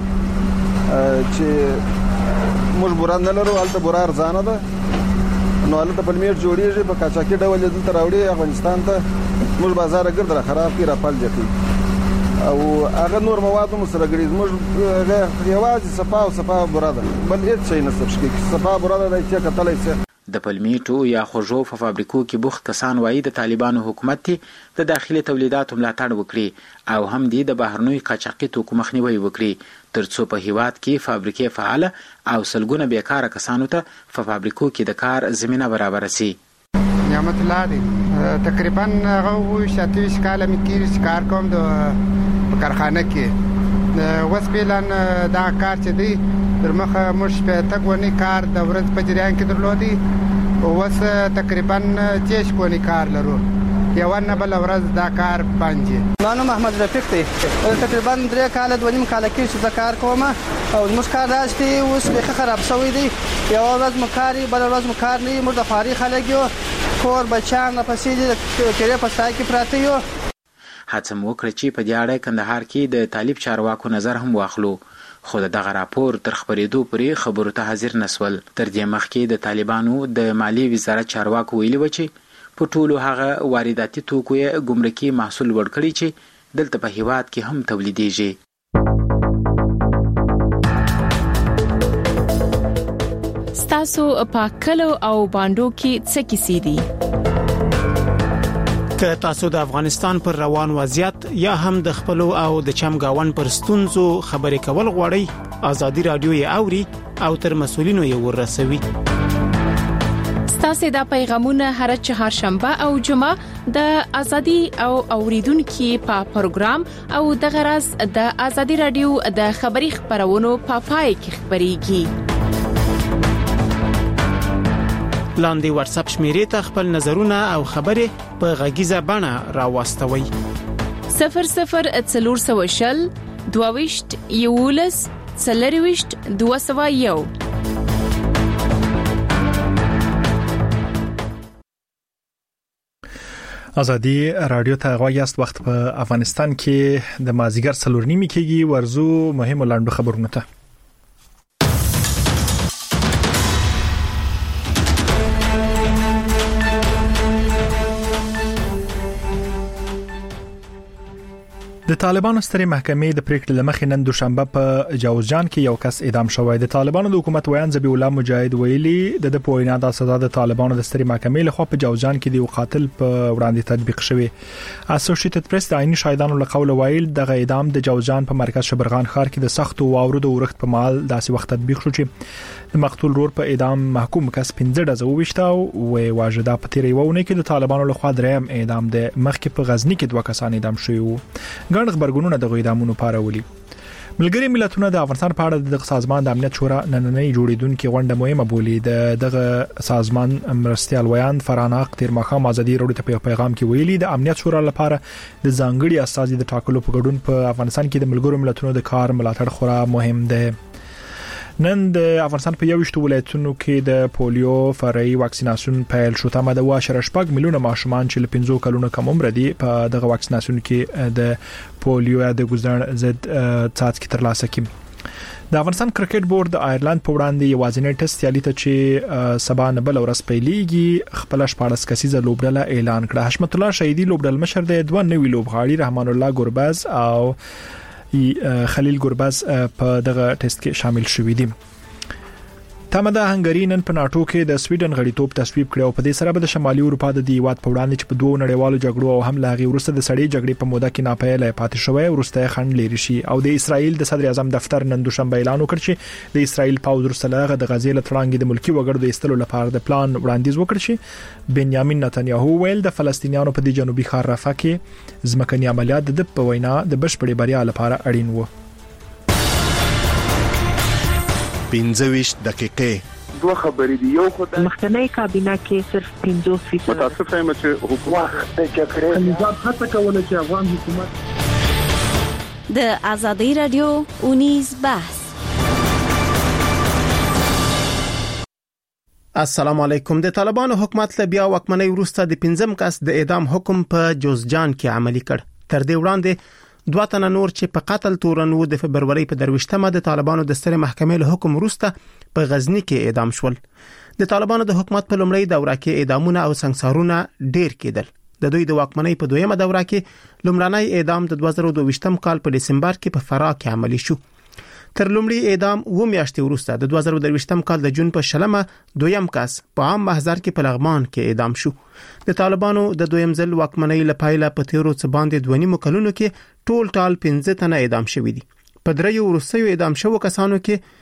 چې موږ بوره نه لرو، هلته بوره ارزانه ده، نو هلته پلمیټ جوړېږي په قاچاقي ډول یې دلته راوړي افغانستان ته، موږ بازار ګرد را خراب کړي را فعال کړي او هغه نور مواد مو سره ګړي. موږ یوازې صفا او صفا بوره ده، بل هیڅ شی نه سبشکي صفا بوره ده چې کتلای شي. د پلمیټو یا خوږو په فابریکو کې بوخت کسان وایي د طالبانو حکومت ته د داخلي تولیداتو ملاتړ وکړي او هم دي د بهرنیو قاچاقي توکو مخنیوي وکړي ترڅو په هیواد کې فابریکې فعاله او سلګونه بیکاره کسانو ته په فابریکو کې د کار زمينه برابر شي. نعمت الله دی تقریبا هغه شاتویش کاله مې کېږي کار کوم د کارخانه کې، اوس فعلا دا کار چې دی در مخه موږ په تګونی کار د ورځ په جریان کې درلودي، اوس تقریبا تیش کونی کار لرو، یو نه بل ورځ دا کار باندې. نو محمد رفیق دی تقریبا درې کاله دوه نیم کاله کې چې کار کوم او موږ کار راځي اوس به خراب شوی دی، یو ورځ مو کاری بل ورځ مو کار نه، موږ د فارغ خلک یو کور بچان په سیدي کېره په سای کې پراته یو. هڅه مو وکړه چې په دې اړه کندهار کې د طالب چارواکو نظر هم واخلو، خو دغه راپور تر خبرېدو پورې خبرو ته حاضر نسول. تر دې مخکې د طالبانو د مالیې وزارت چارواکو ویلي و چې په ټولو هغه وارداتي توکو یې ګمرکي محصول ورکړي چې دلته په هیواد کې هم تولیدېږي. ستاسو په کلو او باندو کې څه کیسې دي؟ که تاسو د افغانستان پر روان وضعیت یا هم د خپل او د چمګاون پر ستونزو خبرې کول غواړئ، آزادي رادیو یې اوري او تر مسولینو یې ورسوي. ستاسو د پیغامونه هر چهارشنبه او جمعه د ازادي او اوریدونکو په پروګرام او د غرض د آزادي رادیو د خبري خبرونو په پای کې خبريږي. لاندې واتس اپ شمیرې ته خپل نظرونه او خبرې په غږیزه بڼه راوستوي. صفر صفر څلور سوه شل دوهويشت یولس څلرويشت دوه سوه یو. ازادي رادیو ته غواړئ وخت په افغانستان کې د مازیګر څلور نیمه کېږي. ورزو مهم لاندو خبرونه ته. د طالبانو سترې محکمې د پریکړې لمخې نن دوشنبه په جوزجان کې یو کس اعدام شوی. د طالبانو د حکومت ویان ذبیح الله مجاهد ویلي د د پوینا د سزا د طالبانو د سترې محکمې لخوا په جوزجان کې د قاتل په وړاندې تطبیق شوی. اسوسییټډ پریس د عیني شاهدانو له قوله ویل د اعدام د جوزجان په مرکز شبرغان ښار کې د سخت او واورو د ورښت په مال داسې وخت تطبیق شو چې د مقتول رور په اعدام محکوم کس پنځه ډزه وشته او واجده په تیرې وونه کې د طالبانو لخوا دریم اعدام د مخکې په غزنی کې دوه کسان اعدام شوي وو. ګڼ خبرګونونه د اعدامونو پارولي. ملګری ملتونه د افغانستان په اړه د سازمان د امنیت شورا نننۍ جوړیدونکو غونډه مهمه بولي. د دغه سازمان مرستيال ویان فراناق تیر مخام ازادي راډیو ته په پیغام کې ویلي د امنیت شورا لپاره د ځانګړي استازي د ټاکلو په ګډون په افغانستان کې د ملګرو ملتونو د کار ملاتړ خورا مهم دی. نن د افغانستان په یوشتو ولایتونو کې د پولیو فرعي واکسیناسیون پیل شو. تمه د واشه شپږ میلیونه ماشومان چې له پنځو کلونو کم عمر دي په دغه واکسیناسیون کې د پولیو د ګزړ ضد څاڅکي ترلاسه کړي. د افغانستان کرکټ بورډ د آیرلند په وړاندې یوازینی ټیسټ سیالي ته چې سبا نه بل ورځ پیلېږي خپل شپاړس کسیزه لوبډله اعلان کړه. حشمت الله شهیدی لوبډل مشر د دوه نوي لوبغاړي رحمان الله ګورباز او خلیل ګورباز په دغه ټیسټ کې شامل شوي دي. تمه د هنګری نن په ناتو کې د سویډن غړیتوب تصویب کړ او په دې سره به د شمالي اروپا د دیوات په وړاندې چې په دوه نړیوالو جګړو او هم لاغي ورسته د سړې جګړې په موده کې ناپایله پاتې شوی ورسته خند لري شي. او د اسرایل د صدر اعظم دفتر نن دوشنبه اعلان وکړ چې د اسرایل پاوز ورسته د غزې له تړانګې د ملکی وګړو د استلو لپاره د پلان وړاندیز وکړ چې بنیامین نتنیاهو ویل د فلسطینیانو په د جنوبي ښار رفح کې ځمکني عملیات د په وینا د بشپړې بریا لپاره اړین وو. پنځه ویشت دقیقې دوه خبرې دي. یو خدای مخکنی کابینه کې صرف پنځوس فیصد متاسف یم چې حکومت د جګړې نظام هڅه کوله چې افغان حکومت د ازادي رادیو اونیز بحث. السلام علیکم. د طالبانو حکومت له بیا واکمنۍ وروسته د پنځم کس د اعدام حکم په جوزجان کې عملي کړ. تر دې وړاندې دوه تنه نور چې په قتل تورن وو د فبرवरी په درويشتمه د طالبانو د سترې محکمې له حکم وروسته په غزنی کې اعدام شول. د طالبانو د حکومت په لومړۍ دوره کې اعدامونه او سنگسارونه ډیر کېدل. د دوی د واکمنۍ په دویمه دوره کې لومړنی اعدام د دوه زره دوه کال په دسمبر کې په فراه کې عملي شو. تر لومړي اعدام و میاشتې وروسته د دوه زره دوه کال د جون په شلمه دویم کس په عام محضر کې په لغمان کې اعدام شو. د طالبانو د دویم ځل واکمنۍ لپاره په تیرو څه باندې دوه نیمو کلونو کې ټول ټال پنځه تنه اعدام شوي دي. په دریو وروستیو اعدام شوو کسانو کې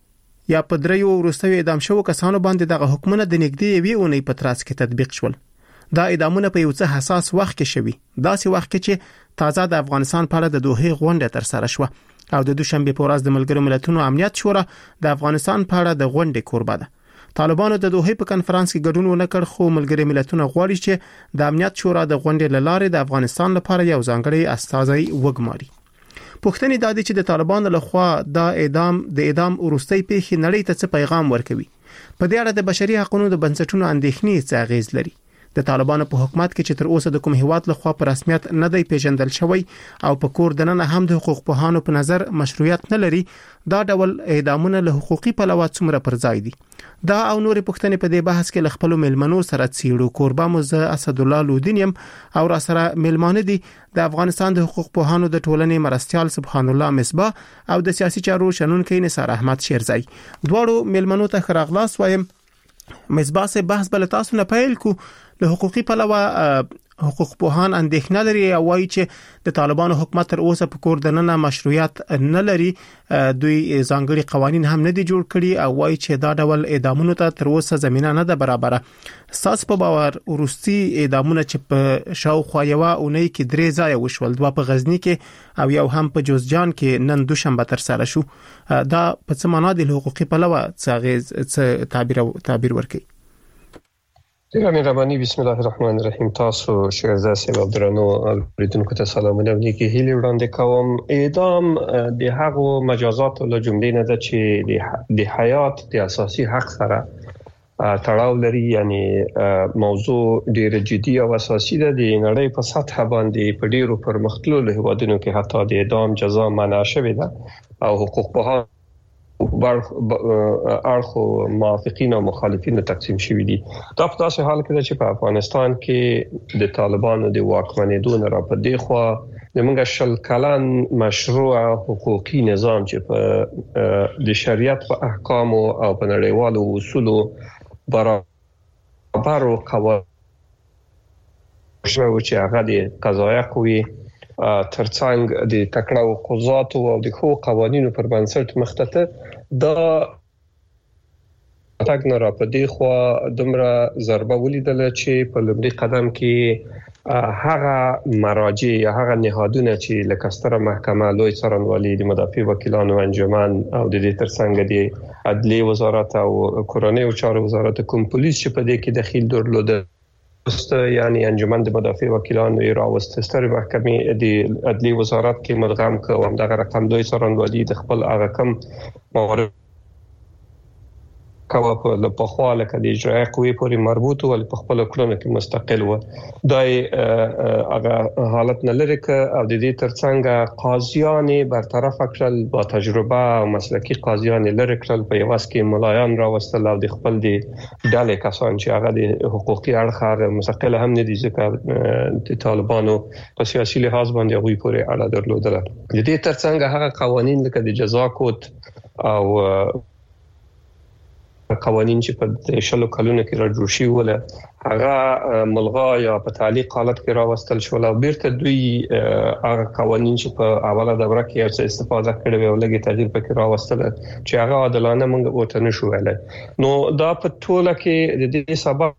یا په دریو وروستیو اعدام شوو کسانو باندې دغه حکمونه د نږدې یوې اونۍ په تراس کې تطبیق شول. دا اعدامونه په یو څه حساس وخت کې شوي. داسې وخت کې چې تازه د افغانستان په اړه د دوه غونډه تر سره شوه او د دوشنبه په ورځ د ملګرو ملتونو امنیت شورا د افغانستان په اړه د غونډې کوربه ده. طالبانو د دوه په کنفرانس کې ګډون ونکړ خو ملګري ملتونه غواړي چې د امنیت شورا د غونډې لاره د افغانستان لپاره یو ځانګړی استازی وګماري. پوښتنه دا ده چې د طالبانو لخوا د اعدام د اعدام وروستي پیښې نړۍ ته څه پیغام ورکوي. په دې اړه د بشري حقوقو د بنسټونو اندېښنې څه اغیز لري. د طالبانو په حکومت کې چې تر اوسه د کوم هیواد لخوا په رسمیت نه دی پیژندل شوی او په کور دننه هم د حقوق پوهانو په نظر مشروعیت نه لري، دا ډول اعدامونه له حقوقي پلوه څومره پر ځای دي؟ دا او نورې پوښتنې په دې بحث کې ل خپل ملمنو سره څیړو. کوربه مو زه اسد الله لودینیم او را سره ملمانه دي د افغانستان د حقوق پوهانو د ټولنې مرستيال سبحان الله مصباح او د سیاسي چارو شنونکي نثار احمد شیرزای. دواړو ملمنو ته خراغلاس وایم. مصباح سے بحث بل تاسو نه پیل کو. له حقوقي پلوه حقوق پوهان اندېښنه لري او وایي چې د طالبانو حکومت تر اوسه په کور دننه مشروعیت نه لري، دوی ځانګړي قوانين هم نه دي جوړ کړي او وایي چې دا ډول اعدامونو ته تر اوسه زمينه نه ده برابره. ساس په باور ورستي اعدامونه چې په شاوخوا یو اونۍ کې درې ځای وشول، دوه په غزنی کې او یو هم په جوزجان کې نن دوشنبه تر سره شو. دا په څه معنا د حقوقي پلوه څه غیز څه تعبیر تعبیر ورکړي؟ امیر ربانی بسم الله الرحمن الرحیم. تاسو شهزاده صاحب درنو اوریدونکو ته سلامونه نیکی هیله وړاندې کوم. اعدام د هغو مجازات له جملې نه ده چې د حیات د اساسي حق سره تړاو لري، یعنی موضوع ډیره جدي او اساسي ده. د نړۍ په سطح باندې په ډیرو پرمختللو هیوادونو کې حتی د اعدام جزا منع شوې ده او حقوق پوهان اړخو موافقین او مخالفین تقسیم شوي دي. دا په داسې حال کې ده چې په افغانستان کې د طالبانو د واکمنېدو نه را په دی خوا د موږ شل کلن مشروع حقوقي نظام چې په د شریعت په احکامو او په نړیوالو اصولو برابر او قوانین چې هغه د قضایه قوې ترڅنګ د تکړه قضاتو او د خو قوانینو پر بنسټ مخته دا تاګ نه را پدې خو دمره ضربه ولیدل چې په لومړي قدم کې هغه مراجع یا هغه نهادونه چې لکه ستره محکمه، لوی څارنوالي، د مدافع وکیلانو انجمن او د دې ترڅنګ د عدلیه وزارت او کورنۍ چارو وزارت کوم پولیس چې په دې کې دخیل درلوده است، یعنی انجمن د مدافع وکیلانو راوست ستر محکمې د عدلیه وزارت کې مدغم کوم دغه رقم دوی څارنوالي د خپل هغه کم موارد کوا په لپخواله کې د اجرایي قوې پورې مربوط او په خپل کلونه کې مستقل و. دای هغه حالت نه لري ک او د دې ترڅنګ قاضیان برطرف کړل، با تجربه او مسلکي قاضیان لري کړل، په یواس کې ملایان راوستل او د خپل د ډلې کسان چې هغه د حقوقي اړخ مستقل هم نه دي ځکه د طالبانو په سیاسي لحاظ باندې غوي پورې اړه درلودله. د دې ترڅنګ هغه قوانين لکه د جزا کود او قوانين چې په شلو کلونو کې را جوړ شي ولا هغه ملغا یا په تعلیق حالت کې راوستل شو او بیرته دوی هغه قوانين چې په اوله دوره کې یو څه استفاده کړې او لګي تغییر پکې راوستل چې هغه عادلانه موږ وته نشو ویلای. نو دا په ټوله کې د دې سبب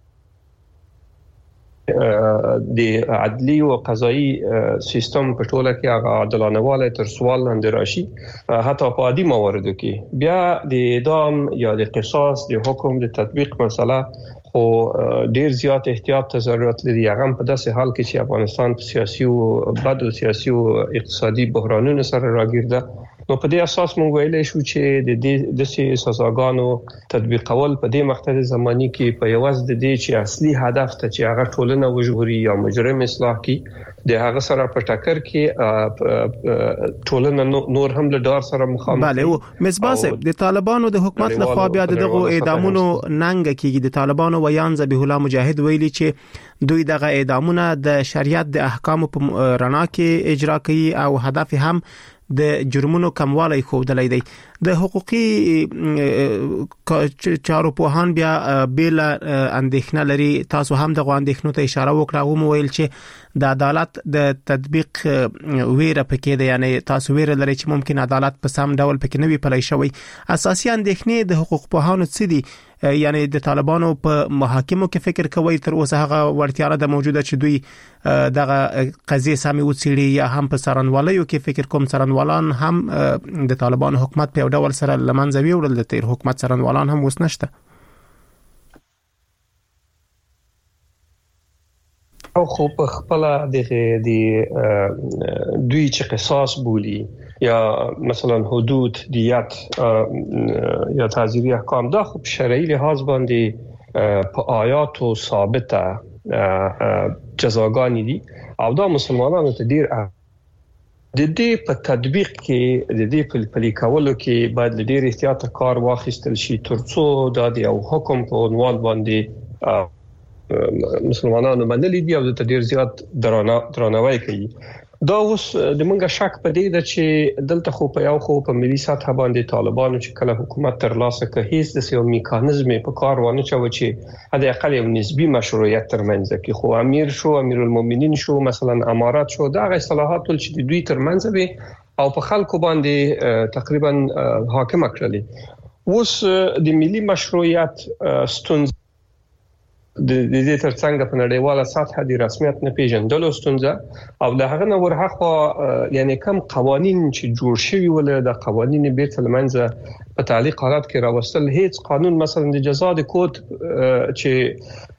د عدلی او قضایي سیستم په ټوله کې هغه عادلانه والي تر سوال لاندې راشي. حتی په عادي مواردو کې بیا د اعدام یا د قصاص د حکم د تطبیق مسله خو ډیر زیات احتیاط ته ضرورت لري. هغه په داسې حال کې چې افغانستان په سیاسي او بد او سیاسي او اقتصادي بحرانونو سره راګرځي، نو په دې اساس موږ ویلای شو چې د دې د سزاګانو تطبیقول په دې مختصر زماني کې په یوازې د دې چې اصلي هدف ته چې هغه ټولنه وژغوري یا مجرم اصلاح کی د هغه سره په ټکر کې ټولنه نور هم له ډار سره مخامخ. بله او مصباح د طالبانو د حکومت له خوا بیا دغه اعدامونو ننګ کېږي. د طالبانو ویان ذبیح الله مجاهد ویلي چې دوی دغه اعدامونه د شریعت د احکامو په رڼا کې اجرا کوي او هدف هم د جرمونو کموالی خوندلای دی. د حقوقي چارو په هان بیا بیل اندېښنه لري. تاسو هم د غواندېښنو ته اشاره وکړه او مویل چې د عدالت د تطبیق ویره پکې ده، یعنی تاسو ویره لري چې ممکن عدالت په سم ډول پکې نه وي پلی شوی. اساسي اندېښنې د حقوق په هانو څه دي؟ یعنی د طالبانو په محاکمو کې فکر کوي تر اوسه هغه ورتیا ده موجوده چې دوی دغه قضیه سمې وڅېړي، یا هم په څارنوالۍ کې فکر کوم څارنوالان هم د طالبانو حکومت په ډول سره لمنځه ویوړل، د تیر حکومت څارنوالان هم وس نشته. او خو په خپل دغه دی دوی چې قصاص بولی یا مثلا حدود دیت یا تعزیری احکام دا خو شرعي لحاظ باندې په آیاتو ثابته جزاګانی دي او دا مسلمانانو ته ډیر د دې په تطبیق کې د دې په پلي کولو کې باید ډیر احتیاط کار واخیستل شي ترڅو د یو حکم په عنوان باندې مسلمانانو منلي دي او د ډیر زیات درناوی کوي. دا اوس د منګه شک پدې ده چې دلته خو په یو خو په ملي سطح باندې طالبانو چې کله حکومت تر لاسه کوي هیڅ د یو میکانیزم په کار ونه چوي چې هدا اقل یو نسبی مشروعیت ترمنځ کې خو امیر شو، امیر المؤمنین شو، مثلا امارات شو، دا غي صلاحات چې دوی ترمنځ وي او په خلکو باندې تقریبا حاکم کړلې. اوس د ملي مشروعیت ستونزه د دې ترڅنګ په نړیواله سطح د رسمیت نه پیژندلو ستونزه او د هغه نور حق یعنی کم قوانين چې جوړ شوي ول د قوانين بیرته لمنځه په تعلیق حالات کې راوستل. هیڅ قانون مثلا د جزا د کود چې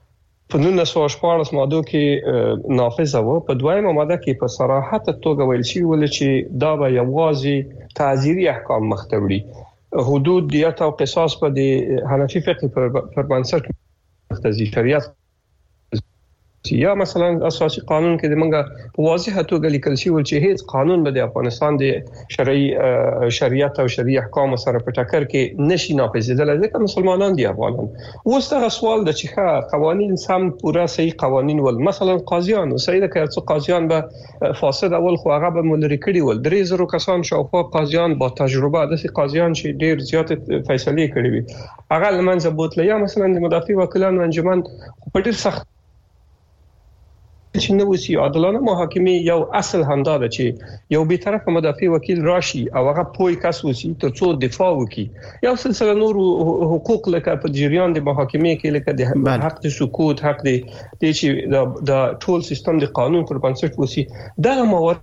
په نولس سوه شپاړس ماده کې نافذ و. په دویمه ماده کې په صراحت توګه ویل شوی ول چې دا به یوازې تعزیري احکام مخته وړي، حدود دیت او قصاص په د حنفي فقه پر بنسټ مختزي شریعت یا مثلا اساسي قانون کې د منګه په واضحه توګه لیکل شوی چې هیڅ قانون به د افغانستان د شرعي شریعت او شرعي احکام سره په ټکر کې نشي نافذېدل، ځکه مسلمانان دي افغانان. اوس دا سوال د چې قوانين سم پورا صحیح قوانين ول، مثلا قاضیان صحیح ده چې قاضیان به فاسد اول خو هغه به ملری کړي ول، درې زره کسان شاوخوا قاضیان با تجربه د قاضیان چې ډیر زیات فیصله کړي وي هغه لمنځه بوتله، یا مثلا د مدافع وکیلانو انجمن په ډیر سخت چې نو وسی عادلانه محاکمه یو اصل همدا ده چې یو به طرفه مدافع وکیل راشي او هغه پوي کس وسی ترڅو دفاع وکړي. یو سلسله نور حقوق لکه په جریان د محاکمه کې لکه د حق د سکوت، حق د چې د ټول سیستم د قانون پر بنسټ وسی، دا موارد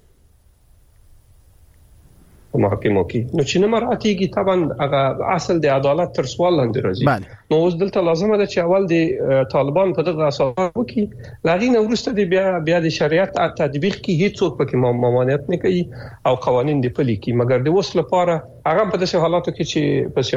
محاکمه کې نو چې نه مراتیږي طبعا هغه اصل د عدالت تر سوال لاندې راځي. نو اوس دلته لازمه ده چې اول د طالبان په دغه اساس وکړي، لاغینه ورسته د بیا بیا د شریعت تطبیق کې هیڅ څوک پکې ممانعت نه کوي او قوانين د پلي کې، مګر د وسله لپاره هغه په داسې حالاتو کې چې په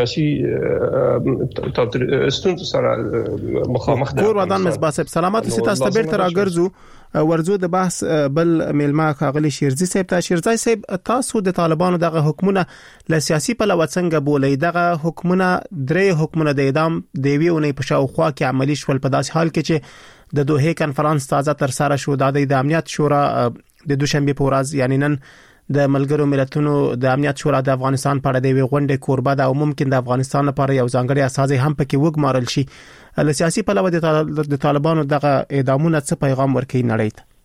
سیاسي ستونزو سره مخامخ دي. کور ودان مصباح صاحب سلامات سي تاسو ته بیرته راګرځو ورزو د بحث بل میلمه خاغلی شیرزي صاحب ته. شیرزي صاحب تاسو د طالبانو دغه حکومت له سیاسي پلوه څنګه بولې؟ دغه حکومت درې حکومت د اعدام د ویونې په شاوخوا کې عملی شول په داسې حال کې چې د دوه کانفرنس تازه تر سره شو د امنیت شورا د دوشنبه په ورځ یعنی نن د ملګرو ملتونو د امنیت شورا د افغانستان په اړه د غونډې کوربه ده او ممکن د افغانستان لپاره یو ځانګړی اساس هم پکې وګمارل شي. له سیاسي پلوه د طالبانو دغه اعدامونه څه پیغام ورکوي نړۍ ته؟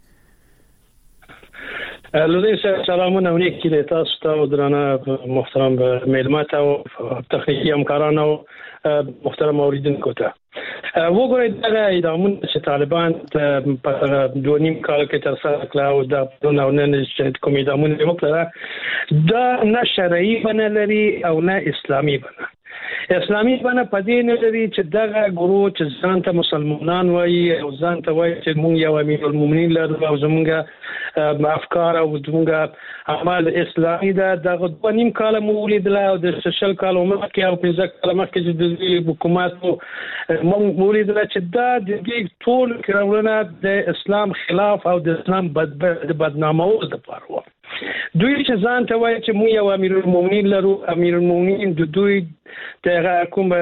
لودي سلامونه ونیک کې تاسو ته درانه محترم میلمات او تخنیکی همکاران او محترم اوریدونکو ته. وګورئ دا اعدامونه چې طالبان په دوه نیم کال کې تر سره کړل او دا نو نن چې کوم اعدامونه وکړه دا نه شرعي بنه لري او نه اسلامي بنه. اسلامي بنه پدې نه لري چې دغه ګورو چې ځان ته مسلمانان وایي او ځان ته وایي چې موږ یو امیر المؤمنین لرو او زموږ افکار او زموږ اعمال اسلامي ده. دغه دوه نیم کال مو ولیدل او د سوشل کال مخکې او پنځه کال مخکې چې د حکومت مو ولیدل چې دا د دې ټول کارونه د اسلام خلاف او د اسلام بدنامولو لپاره و. دوی چې ځان ته وایي چې موږ یو امیر المؤمنین لرو، امیر المؤمنین د دوی د کوم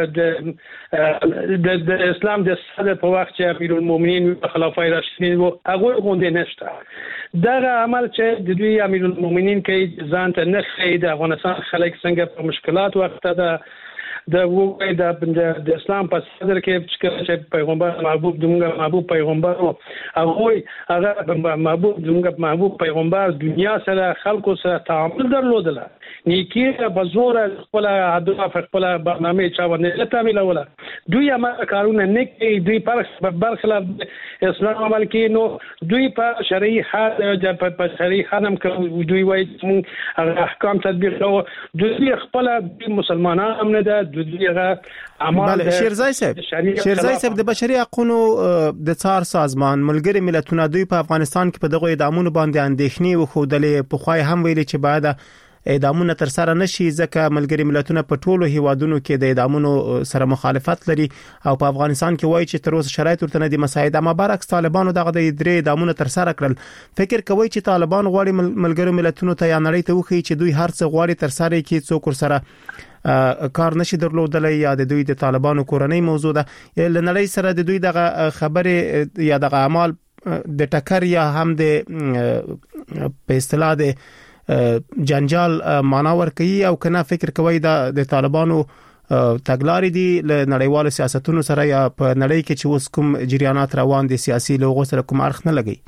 د د اسلام د صدر په وخت چې امیر المؤمنین خلافای راشدین وو هغه غونډه نشته. دا عمل چې د دوی امیر المؤمنین کې ځان ته نه خې د افغانستان خلک څنګه په مشکلات وخت ده د وګړي د د اسلام په صدر کې چې پیغمبر محبوب دغه محبوب پیغمبر او هغه هغه محبوب دغه محبوب پیغمبر دنیا سره خلکو سره تعامل درلودل، نیکی په زور خپل هدف خپل برنامه چا باندې تعامل ولا دوی ما کارونه نه کوي. دوی پر برخلاف اسلام عمل کوي، نو دوی په شرعي حد په شرعي حنم کوي، دوی وايي احکام تطبیق او دوی خپل مسلمانان هم نه ده. بله شیرزای صاحب شیرزای صاحب د بشري حقوقو د څار سازمان ملګری ملتونه دوی په افغانستان کې په دغه اعدامونو باندې اندېښنې وښودلې، په خوای هم ویلي چې بعد اعدامونه تر سره نشي ځکه ملګری ملتونه په ټولو هیوادونو کې د اعدامونو سره مخالفت لري او په افغانستان کې وایي چې تر اوسه شرایط ورته نه دي مساعد. اما برعکس طالبانو دغه د درې اعدامونه تر سره کړل. فکر کوي چې طالبان غواړي ملګری ملتونو ته یا نړۍ ته وښيي چې دوی هر څه غواړي تر سره کې څوک سره کار نشي درلودلای یا د دوی د طالبانو کورنۍ موضوع ده لنړۍ سره د دوی دغه خبره یا دغه اعمال د ټکر یا هم د په اصطلاح د جنجال معنا ورکوي او کنه فکر کوي د طالبانو تګلارې دي له نړیوالو سیاستونو سره یا په نړۍ کې چې اوس کوم جریانات روان دي سیاسي لوغو سره کوم اړخ نه لګي؟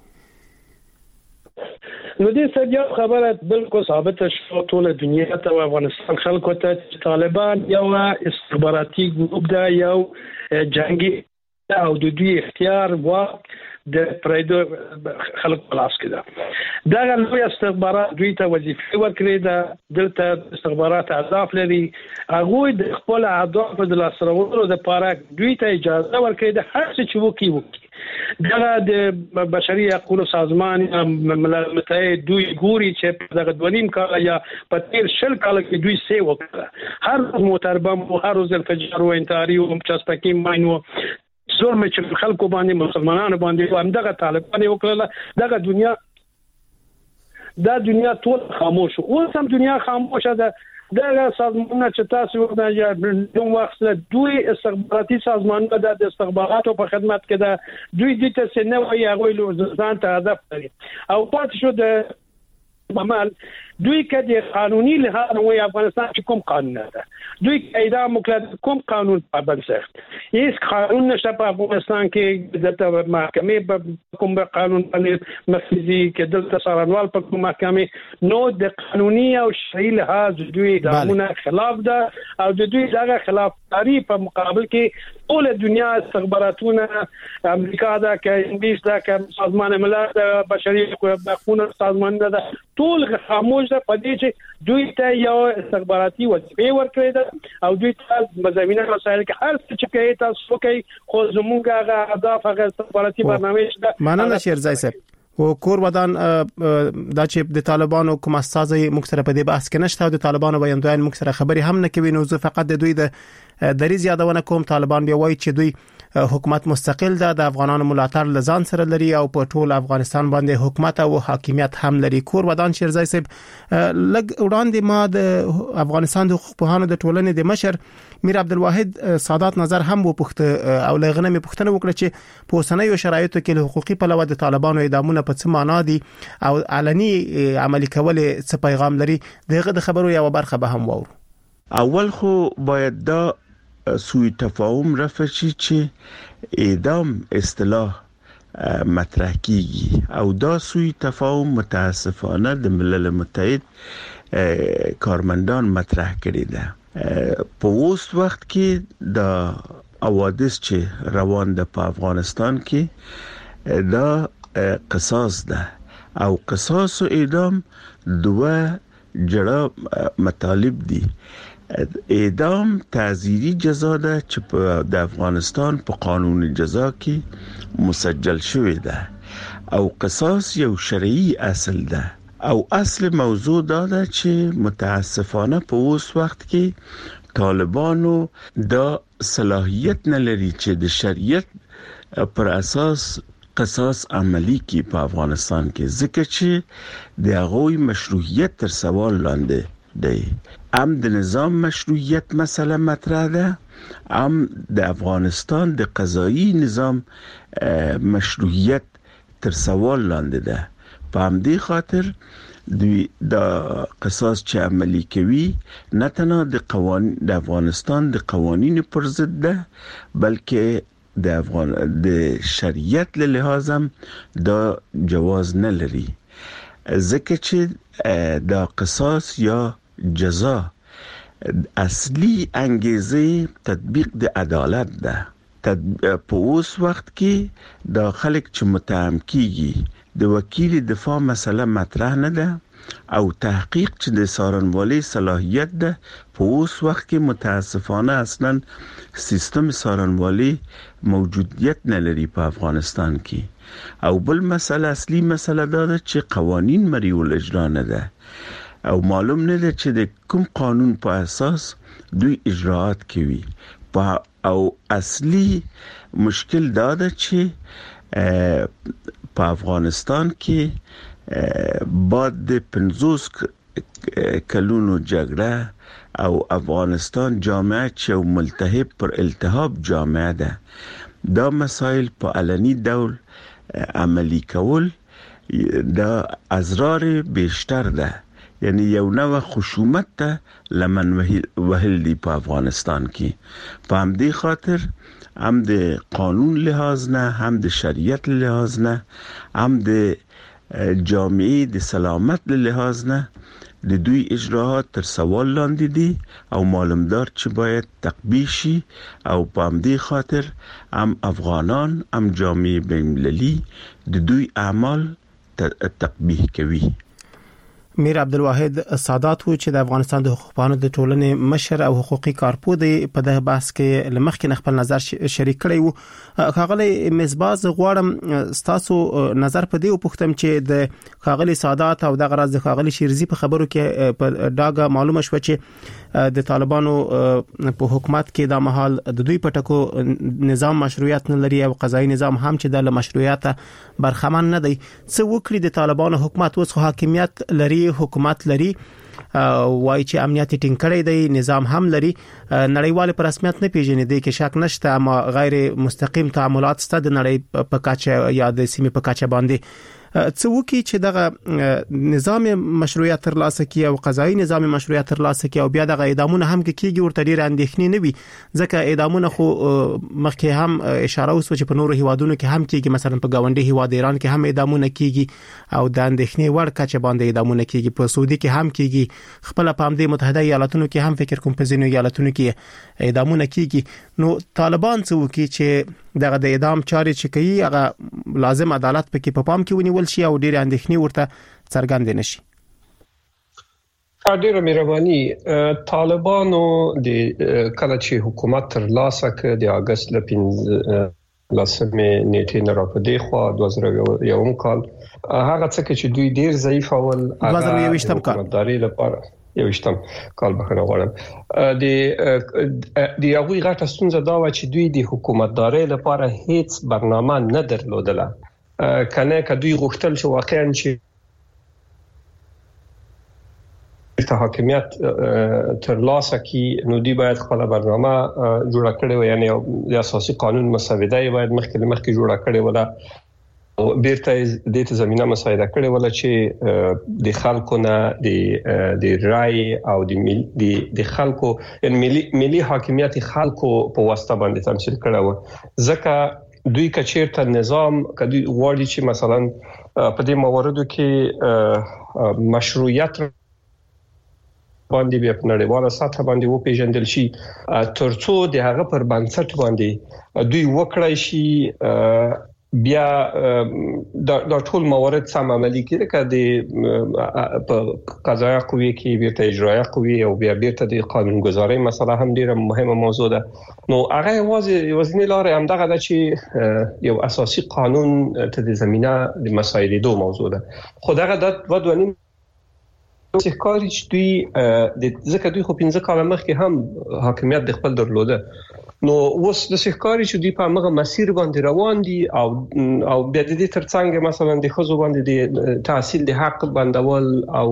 نو دې سړي خبره بالکل ثابت شو ټول دنیا ته او افغانستان خلکو ته طالبان یو استخباراتي ګروپ دا یو جنگي او د دوی اختیار واک د پرایدو خلک پلاس کړه دا غوښتل استخبارات دوی ته وظیفه ورکړي دا دلته استخبارات اهداف لري هغه د خپل اهداف د لاسرولو لپاره دوی ته اجازه ورکړي د هر څه چې وکي وکي دا د بشري حقوقو سازمان ملل متحد دوی ګوري چې دغه دونیم کال یا په تیر شل کال کې دوی سي وکړه هر موتربم او هر روز الفجر او انتحاري او مچستکی ماینو زور چې خلکو باندې مسلمانانو باندې هم دغه طالبان وکړه دغه دنیا دا دنیا ټول خاموش اوس هم دنیا خاموشه ده دغه سازمانونه چې تاسو ورته نو وخت دوی استخباراتي سازمانونه د استخباراتو په خدمت کې ده دوی د څه نه وایي هغه له ځان ته هدف لري او پاتې شو د عمل دوی کدي قانوني لحاظ وي افغانستان چې کوم قانون ده دوی قاعده مکلف کوم قانون پابند سخت هیڅ قانون نشته په افغانستان کې د محکمې په کوم قانون باندې مفزي کې د سرانوال په کوم محکمې نو د قانوني او شرعي لحاظ دوی دغه خلاف ده او د دوی دغه خلاف کاری په مقابل کې ټول دنیا استخباراتونه امریکا دا کې انګلیس دا کې سازمان ملل د بشري حقوقو سازمان دا ټول خاموش ده په دې چې دوی ته یو استخباراتي وظیفه ورکړي ده او دوی ته مزامینه مسایل کې هر څه چې کوي تاسو کوي خو زمونږ هغه اهداف هغه استخباراتي برنامه ده مننه شیرزای صاحب او کور ودان دا چې د طالبانو کوم اساسي مکسره په دې بحث کې نشته او د طالبانو بیانونه مکسره خبري هم نه کوي نو زه فقط د دوی د دریز یادونه کوم طالبان بیا وایي چې دوی حکومت مستقل ده د افغانانو ملاتړ لزان سره لري او په ټول افغانستان باندې حکومت او حاکمیت هم لري کور ودان شیرزای صاحب لګ وړاندې ما د افغانستان د حقوق پوهانو د ټولنې د مشر میر عبدالواحد سادات نظر هم وپوښت او لغنه مې پوښتنه وکړه چې په اوسنیو شرایطو کې له حقوقي پلوه د طالبانو اعدامونه په څه معنا دي او علني عملي کول څه پیغام لري دغه د خبرو یو برخه به هم وورو اول خو باید دا سوء تفاهم رفع شي چې اعدام اصطلاح مطرح کیږي او دا سوء تفاهم متاسفانه د ملل متحد کارمندان مطرح کړی ده په اوس وخت کې د حوادث چې روان ده په افغانستان کې دا قصاص ده او قصاص او اعدام دوه جړه مطالب دي اعدام تعزیری جزا ده چې د افغانستان په قانون جزا کې مسجل شوی ده او قصاص یو شرعي اصل ده او اصل موضوع دا ده چې متاسفانه په اوس وخت کې طالبانو دا صلاحیت نه لري چې د شریعت پر اساس قصاص عملی کی په افغانستان کې ځکه چې د هغوی مشروعیت تر سوال لاندې دی هم د نظام مشروعیت مسله مطرح ده هم د افغانستان د قضایی نظام مشروعیت تر سوال لاندې ده په همدې خاطر دوی د قصاص چې عملی کوي نه تنها د قوانین د افغانستان د قوانینو پر ضد ده بلکې د افغان د شریعت له لحاظ هم دا جواز نه لري ځکه چې د قصاص یا جزا اصلي انګیزه تطبیق د عدالت ده په اوس وخت کې د خلک چې متهم کیږي د وکیل دفاع مسله مطرح نه ده او تحقیق چې د څارنوالۍ صلاحیت ده په اوس وخت کې متاسفانه اصلا سیستم څارنوالۍ موجودیت نه لري په افغانستان کې او بل مسله اصلي مسله ده چې قوانین مریول اجرا نه ده او معلوم نه ده چې د کوم قانون په اساس دوی اجراات کوي او اصلي مشکل دا ده چې په افغانستان کې بعد د پنځوس کلونو جګړه او افغانستان جامعه چې ملتهب پر التهاب جامعه ده دا مسائل په علني ډول عملی کول دا اضرار بیشتر ده یعنی یو نوع خشونت ته لمن وهل دی په افغانستان کې په همدې خاطر هم د قانون لحاظ نه هم د شریعت لحاظ نه هم د جامعه د سلامت لحاظ نه د دوی اجراءات تر سوال لاندې دي او معلومدار چې باید تقبیح شي او په همدې خاطر هم افغانان هم جامعه بین‌المللي د دوی اعمال تقبیح کوي. میر عبدالواحد سادات و چې د افغانستان د حقوقپوهانو د ټولنې مشر او حقوقي کارپو دی په دغه بحث کې لمخکې خپل نظر شریک کړی وو. خاغلی مزباز غواړم ستاسو نظر په دې وپوښتم چې د خاغلی سادات او دغه راز د خاغلی شیرزي په خبرو کې په ډاګه معلومه شو چې د طالبانو په حکومت کې د محل د دوی په ټکو نظام مشروعیت نه لري او قضایي نظام هم چې د مشروعیت برخمن نه دی. څه وکړي د طالبانو حکومت اوس حاکمیت لري، حکومت لري، وای چې امنیت ټینګ کړی دی، نظام هم لري، نړیوال په رسمیت نه پیژني دی کې شک نشته، اما غیر مستقیم تعاملات ست د نړۍ په کاچه یا د سیمې په کاچه باندې څه وکړي چې دغه نظام مشروعیت ترلاسه کړي او قضایي نظام مشروعیت ترلاسه کړي او بیا دغه اعدامونه هم کېږي ورته ډیر اندېښنې نه وي، ځکه اعدامونه خو مخکې هم اشاره وسو چې په نورو هیوادونو کې هم کېږي، مثلا په گاونډي هیواد ایران کې هم اعدامونه کېږي او د اندېښنې وړ کچه باندې اعدامونه کېږي، په سعودي کې هم کېږي، خپل په امریکا متحده ایالاتونو کې هم فکر کوم په ځینو ایالاتونو کې اعدامونه کېږي. نو طالبان څه وکړي چې دغه د اعدام چارې چې کوي هغه لازم عدالت پکې په پام کې ونیول شي او ډېر اندېښنې ورته څرګند نشي؟ ډېر مهرباني. طالبانو د کله چې حکومت تر لاسه کړ د اگست ل لسمې نیټې نه راپدې خو دوه زره یو کال هغه څه چې دوی ډېر ضعیف اول دوه زره یو کال داري لپاره یوشتم کال بخنه غواړم د د هغه غټه ستونزه دا و چې دوی د حکومتداري لپاره هیڅ برنامه نه درلودله، کنه که دوی غوښتل چې واقعا چې حاکمیت تر لاسه کی نو دی باید خپل برنامه جوړ کړي و، یعنی د اساسي قانون مسوده باید مخکې مخکې جوړ کړي ولا او بیرته د دې زمينه مساعده کړي ولا چې د خلکو نه د د رای او د د خلکو ان ملي ملي حاکمیت خلکو په واسطه باندې تمثيل کړي و، ځکه دوی کچیرته نظام کدي غواړي چې مثلا په دې مواردو کې مشروعیت باندې بیا په نړیواله سطح باندې و پیژندل شي ترڅو د هغه پر بنسټ باندې دوی وکړای شي بیا د ټول موارد سم عملي کړي کړي د قضایي قوې کې بیرته اجرایي قوې او بیا بیرته د قانونګذارۍ مسله هم ډیره مهمه موضوع ده. نو هغه یوازې یوازینی لار هم دغه ده چې یو اساسي قانون ته د زمينه د مسایلې دوه موضوع ده. خو دغه د ودونی څخه چې دوی د ځکه دوی خو پنځه کال مخکې هم حاکمیت د خپل درلوده، نو اوس د ښکاری چې دوی په هغه مسیر باندې روان دي او او د دې ترڅنګ مثلا د خزو باندې د تحصیل د حق بندول او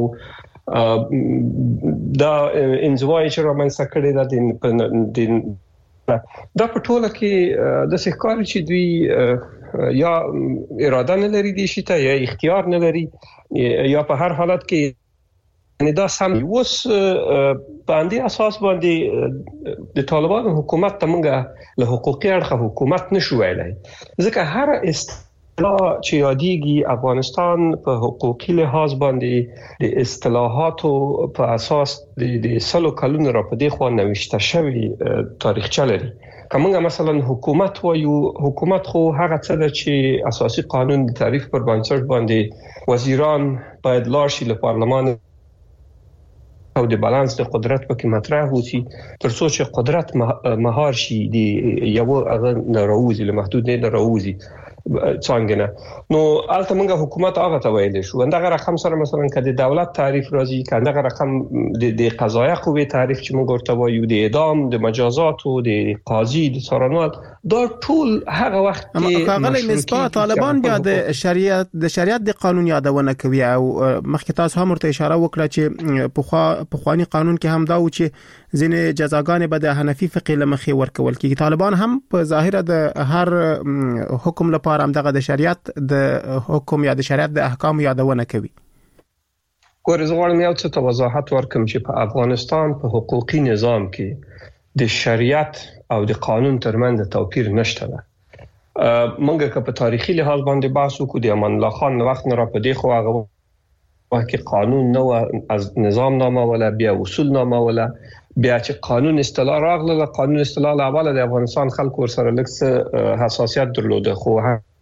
دا انزوای چې رومانسه کړی دا د دا په ټوله کې د ښکاری چې دوی یا اراده نه لري دي شته یا اختیار نه لري یا په هر حالت کې یعنی دا سم اوس باندې اساس باندې د طالبانو حکومت ته موږ له حقوقي اړخه حکومت نشو ویلای، ځکه هر اصطلاح چې یادېږي افغانستان په حقوقي لحاظ باندې د اصطلاحاتو په اساس د سلو کلونو را په دې خو نوښته شوی تاریخچه لري. کومه مثلا حکومت وایو، حکومت خو هغه څه ده چې اساسي قانون د تعریف پر بنسټ باندې وزیران باید لارشي له پارلمان او د بالانس د قدرت پکې مطرح وسی ترڅو چې قدرت مهار شي دی یو هغه ناروزي له محدود نه ناروزي څنګه نه نو البته موږ حکومت هغه ته ویل شو اندغه رقم سره مثلا کله دولت تعریف راځي کله رقم د قضایي قوې تعریف چې موږ ورته وایو د اعدام د مجازات او د قاضي د څارنوال دا ټول هغه وخت کې کاغلی مصباح طالبان بیا د شریعت د شریعت د قانون یادونه کوي او مخکې تاسو هم ورته اشاره وکړه چې په په خواني قانون کې هم دا و چې ځینې جزاګانې به د حنفي فقه لمخې ورکول کیږي. طالبان هم په ظاهر د هر حکم لپاره هم دغه د شریعت د حکم یا د شریعت د احکام یادونه کوي. ګورزوړم یو څه وضاحت ورکم چې په افغانستان په حقوقي نظام کې د شریعت او د قانون ترمنځ توپیر نشته ده. منګه که په تاریخي لحاظ باندې بحث وکړو د امان الله خان وخت نه را پدې خو هغه واکه قانون نو از نظام نامه ولا بیا اصول نامه ولا بیا چې قانون اصطلاح راغله قانون اصطلاح له اوله د افغانستان خلکو سره لکه حساسیت درلوده خو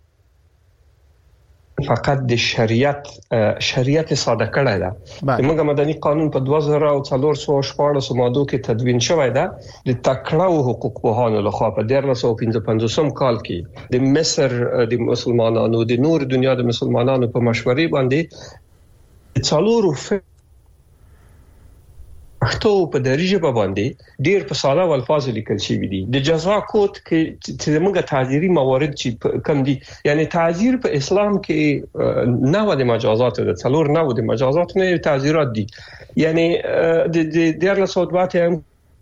فقط د شریعت شریعت ساده کړه ده موږ مدني قانون په دوه زره او څلور سوه شپاړس ماده کې تدوین شوی ده د تکړه حقوق پوهانو لخوا په ډیر له پنځه پنځوسم کال کې د مصر د مسلمانانو د نور دنیا د مسلمانانو په مشورې باندې څلورو پښتو په دریجه باندې ډیر په ساده الفاظ لیکل شوی دي د جزا کوډ کې چې موږ تعزیری موارد چې کم دي یعنی تعزیر په اسلام کې نه و د مجازات د څلور نه و د مجازات نه تعزیرات دي یعنی د ډیر له صوتبات هم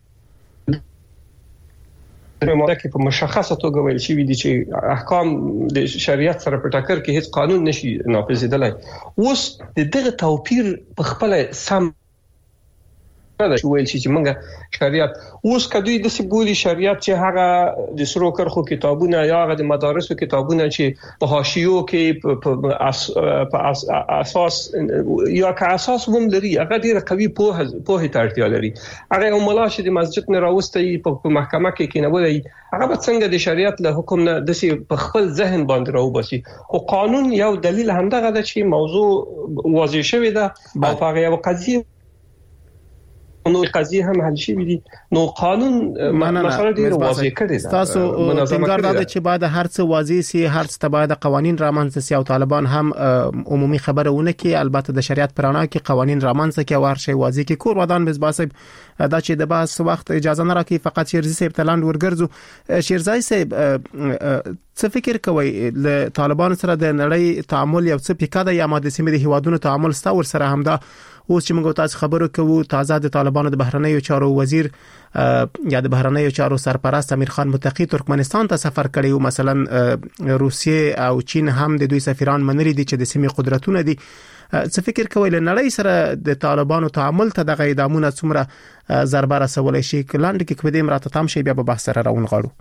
ماده کې په مشخصه توګه ویل شوی دي چې احکام د شریعت سره په ټاکر کې هیڅ قانون نشي نافذیدلای اوس د دغه توپیر په خپل سم دا چې ویل چې موږ شریعت اوس کدوې د سیبولي شریعت چې هغه د سرو کرخو کتابونه یا هغه د مدارسو کتابونه چې په حاشیو کې په اساس یا که اساس هم لري هغه ډیره قوي په په اړتیا لري هغه مولا چې د مسجد نه راوستي په محکمه کې کېنولای هغه به څنګه د شریعت له حکم نه د سي په خپل ذهن باندې راوبسي او قانون یو دلیل همدغه ده چې موضوع واضح شوی ده او هغه یو قضیه نو قضیه هم حل شي دي نو قانون مسله ډیره واضح کړی ده تاسو څنګه دا چې بعد هر څه واضح سي هر څه بعد قوانين رامنځته سي او طالبان هم عمومي خبرونه کې البته د شریعت پرانا کې قوانين رامنځته کې ور شي واضح کې کور ودان مزباسب دا چې د بحث وخت اجازه نه راکې فقط شیرزي صاحب تلاند ورګرځو شیرزي صاحب څه فکر کوي ل طالبان سره د نړۍ تعامل یو څه پکاده یا ماده سیمه د هیوادونو تعامل ستور سره همدا اوس چې موږ تاسو خبرو کوو تازه د طالبانو د بهرنیو چارو وزیر یا د بهرنیو چارو سرپرست امیر خان متقی ترکمنستان ته سفر کړی او مثلا روسیه او چین هم د دوی سفیران منلي دي چې د سیمې قدرتونه دي څه فکر کوي ل نړۍ سره د طالبانو تعامل ته د غیدامونه څومره ضربه رسولای شي کلاند کې کبدې مراتب تام شي بیا به بحث سره راون غاړو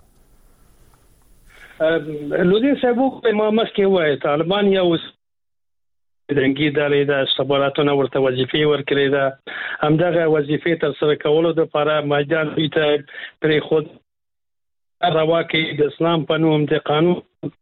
لودي صاحب ما مسکه وای طالبان یو دنګي دالې د استخباراتونو ورته وظیفې ورکړې ده همدغه وظیفې تر سره کولو د لپاره میدان ته پرې خود راوکې د اسلام په نوم د قانون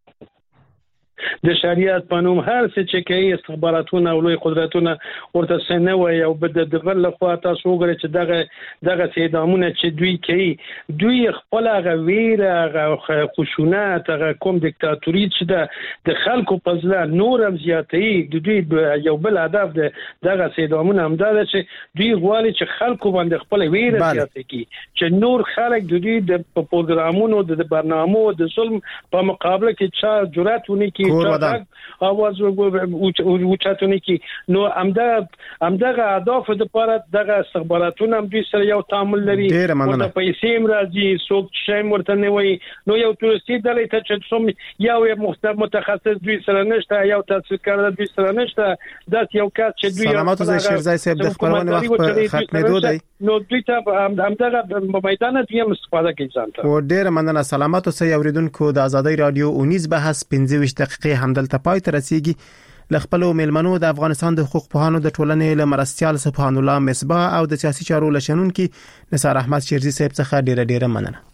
د شریعت په نوم هر څه چې کوي استخباراتونه او لوی قدرتونه ورته سنه وي او بد د بل لخوا تاسو وګورئ چې دغه دغه سیدامونه چې دوی کوي دوی خپل غویره خشونت هغه کوم دیکتاتوري چې د د خلکو په ځل نور هم زیاتې د دوی یو بل هدف دغه سیدامونه هم دا چې دوی غواړي چې خلکو باندې خپل ویره زیاتې کړي چې نور خلک د دوی د پروګرامونو د برنامو د ظلم په مقابله کې چا جرأت ونی کی اواز وچاتونی کی نو امدا امدغه اهداف د لپاره دغه استخباراتونه هم دوی سره یو تعامل لري او په سیم راځي څوک چې مرته نه وي نو یو تورستی دلې ته چې څوم یو متخصص دوی سره نشته یو تاسو کار دوی سره نشته دا یو کار چې دوی سلامات زه شیرزای صاحب د خبرونه وخت په ختمېدو دی نو دوی ته همدغه په میدان کې هم استفاده کوي ځانته او ډیر مننه سلامات اوسئ اوریدونکو د ازادي رادیو اونیز بحث پنځه ویشت دقیقې همدلته پای ته رسیږي لخپلو ملمنو د افغانستان د حقوق پوهانو د ټولنې لمرستيال سبحان الله مصباح او د سیاسي چارو لشنونکو نثار احمد شیرزي صاحب څخه ډیره ډیره مننه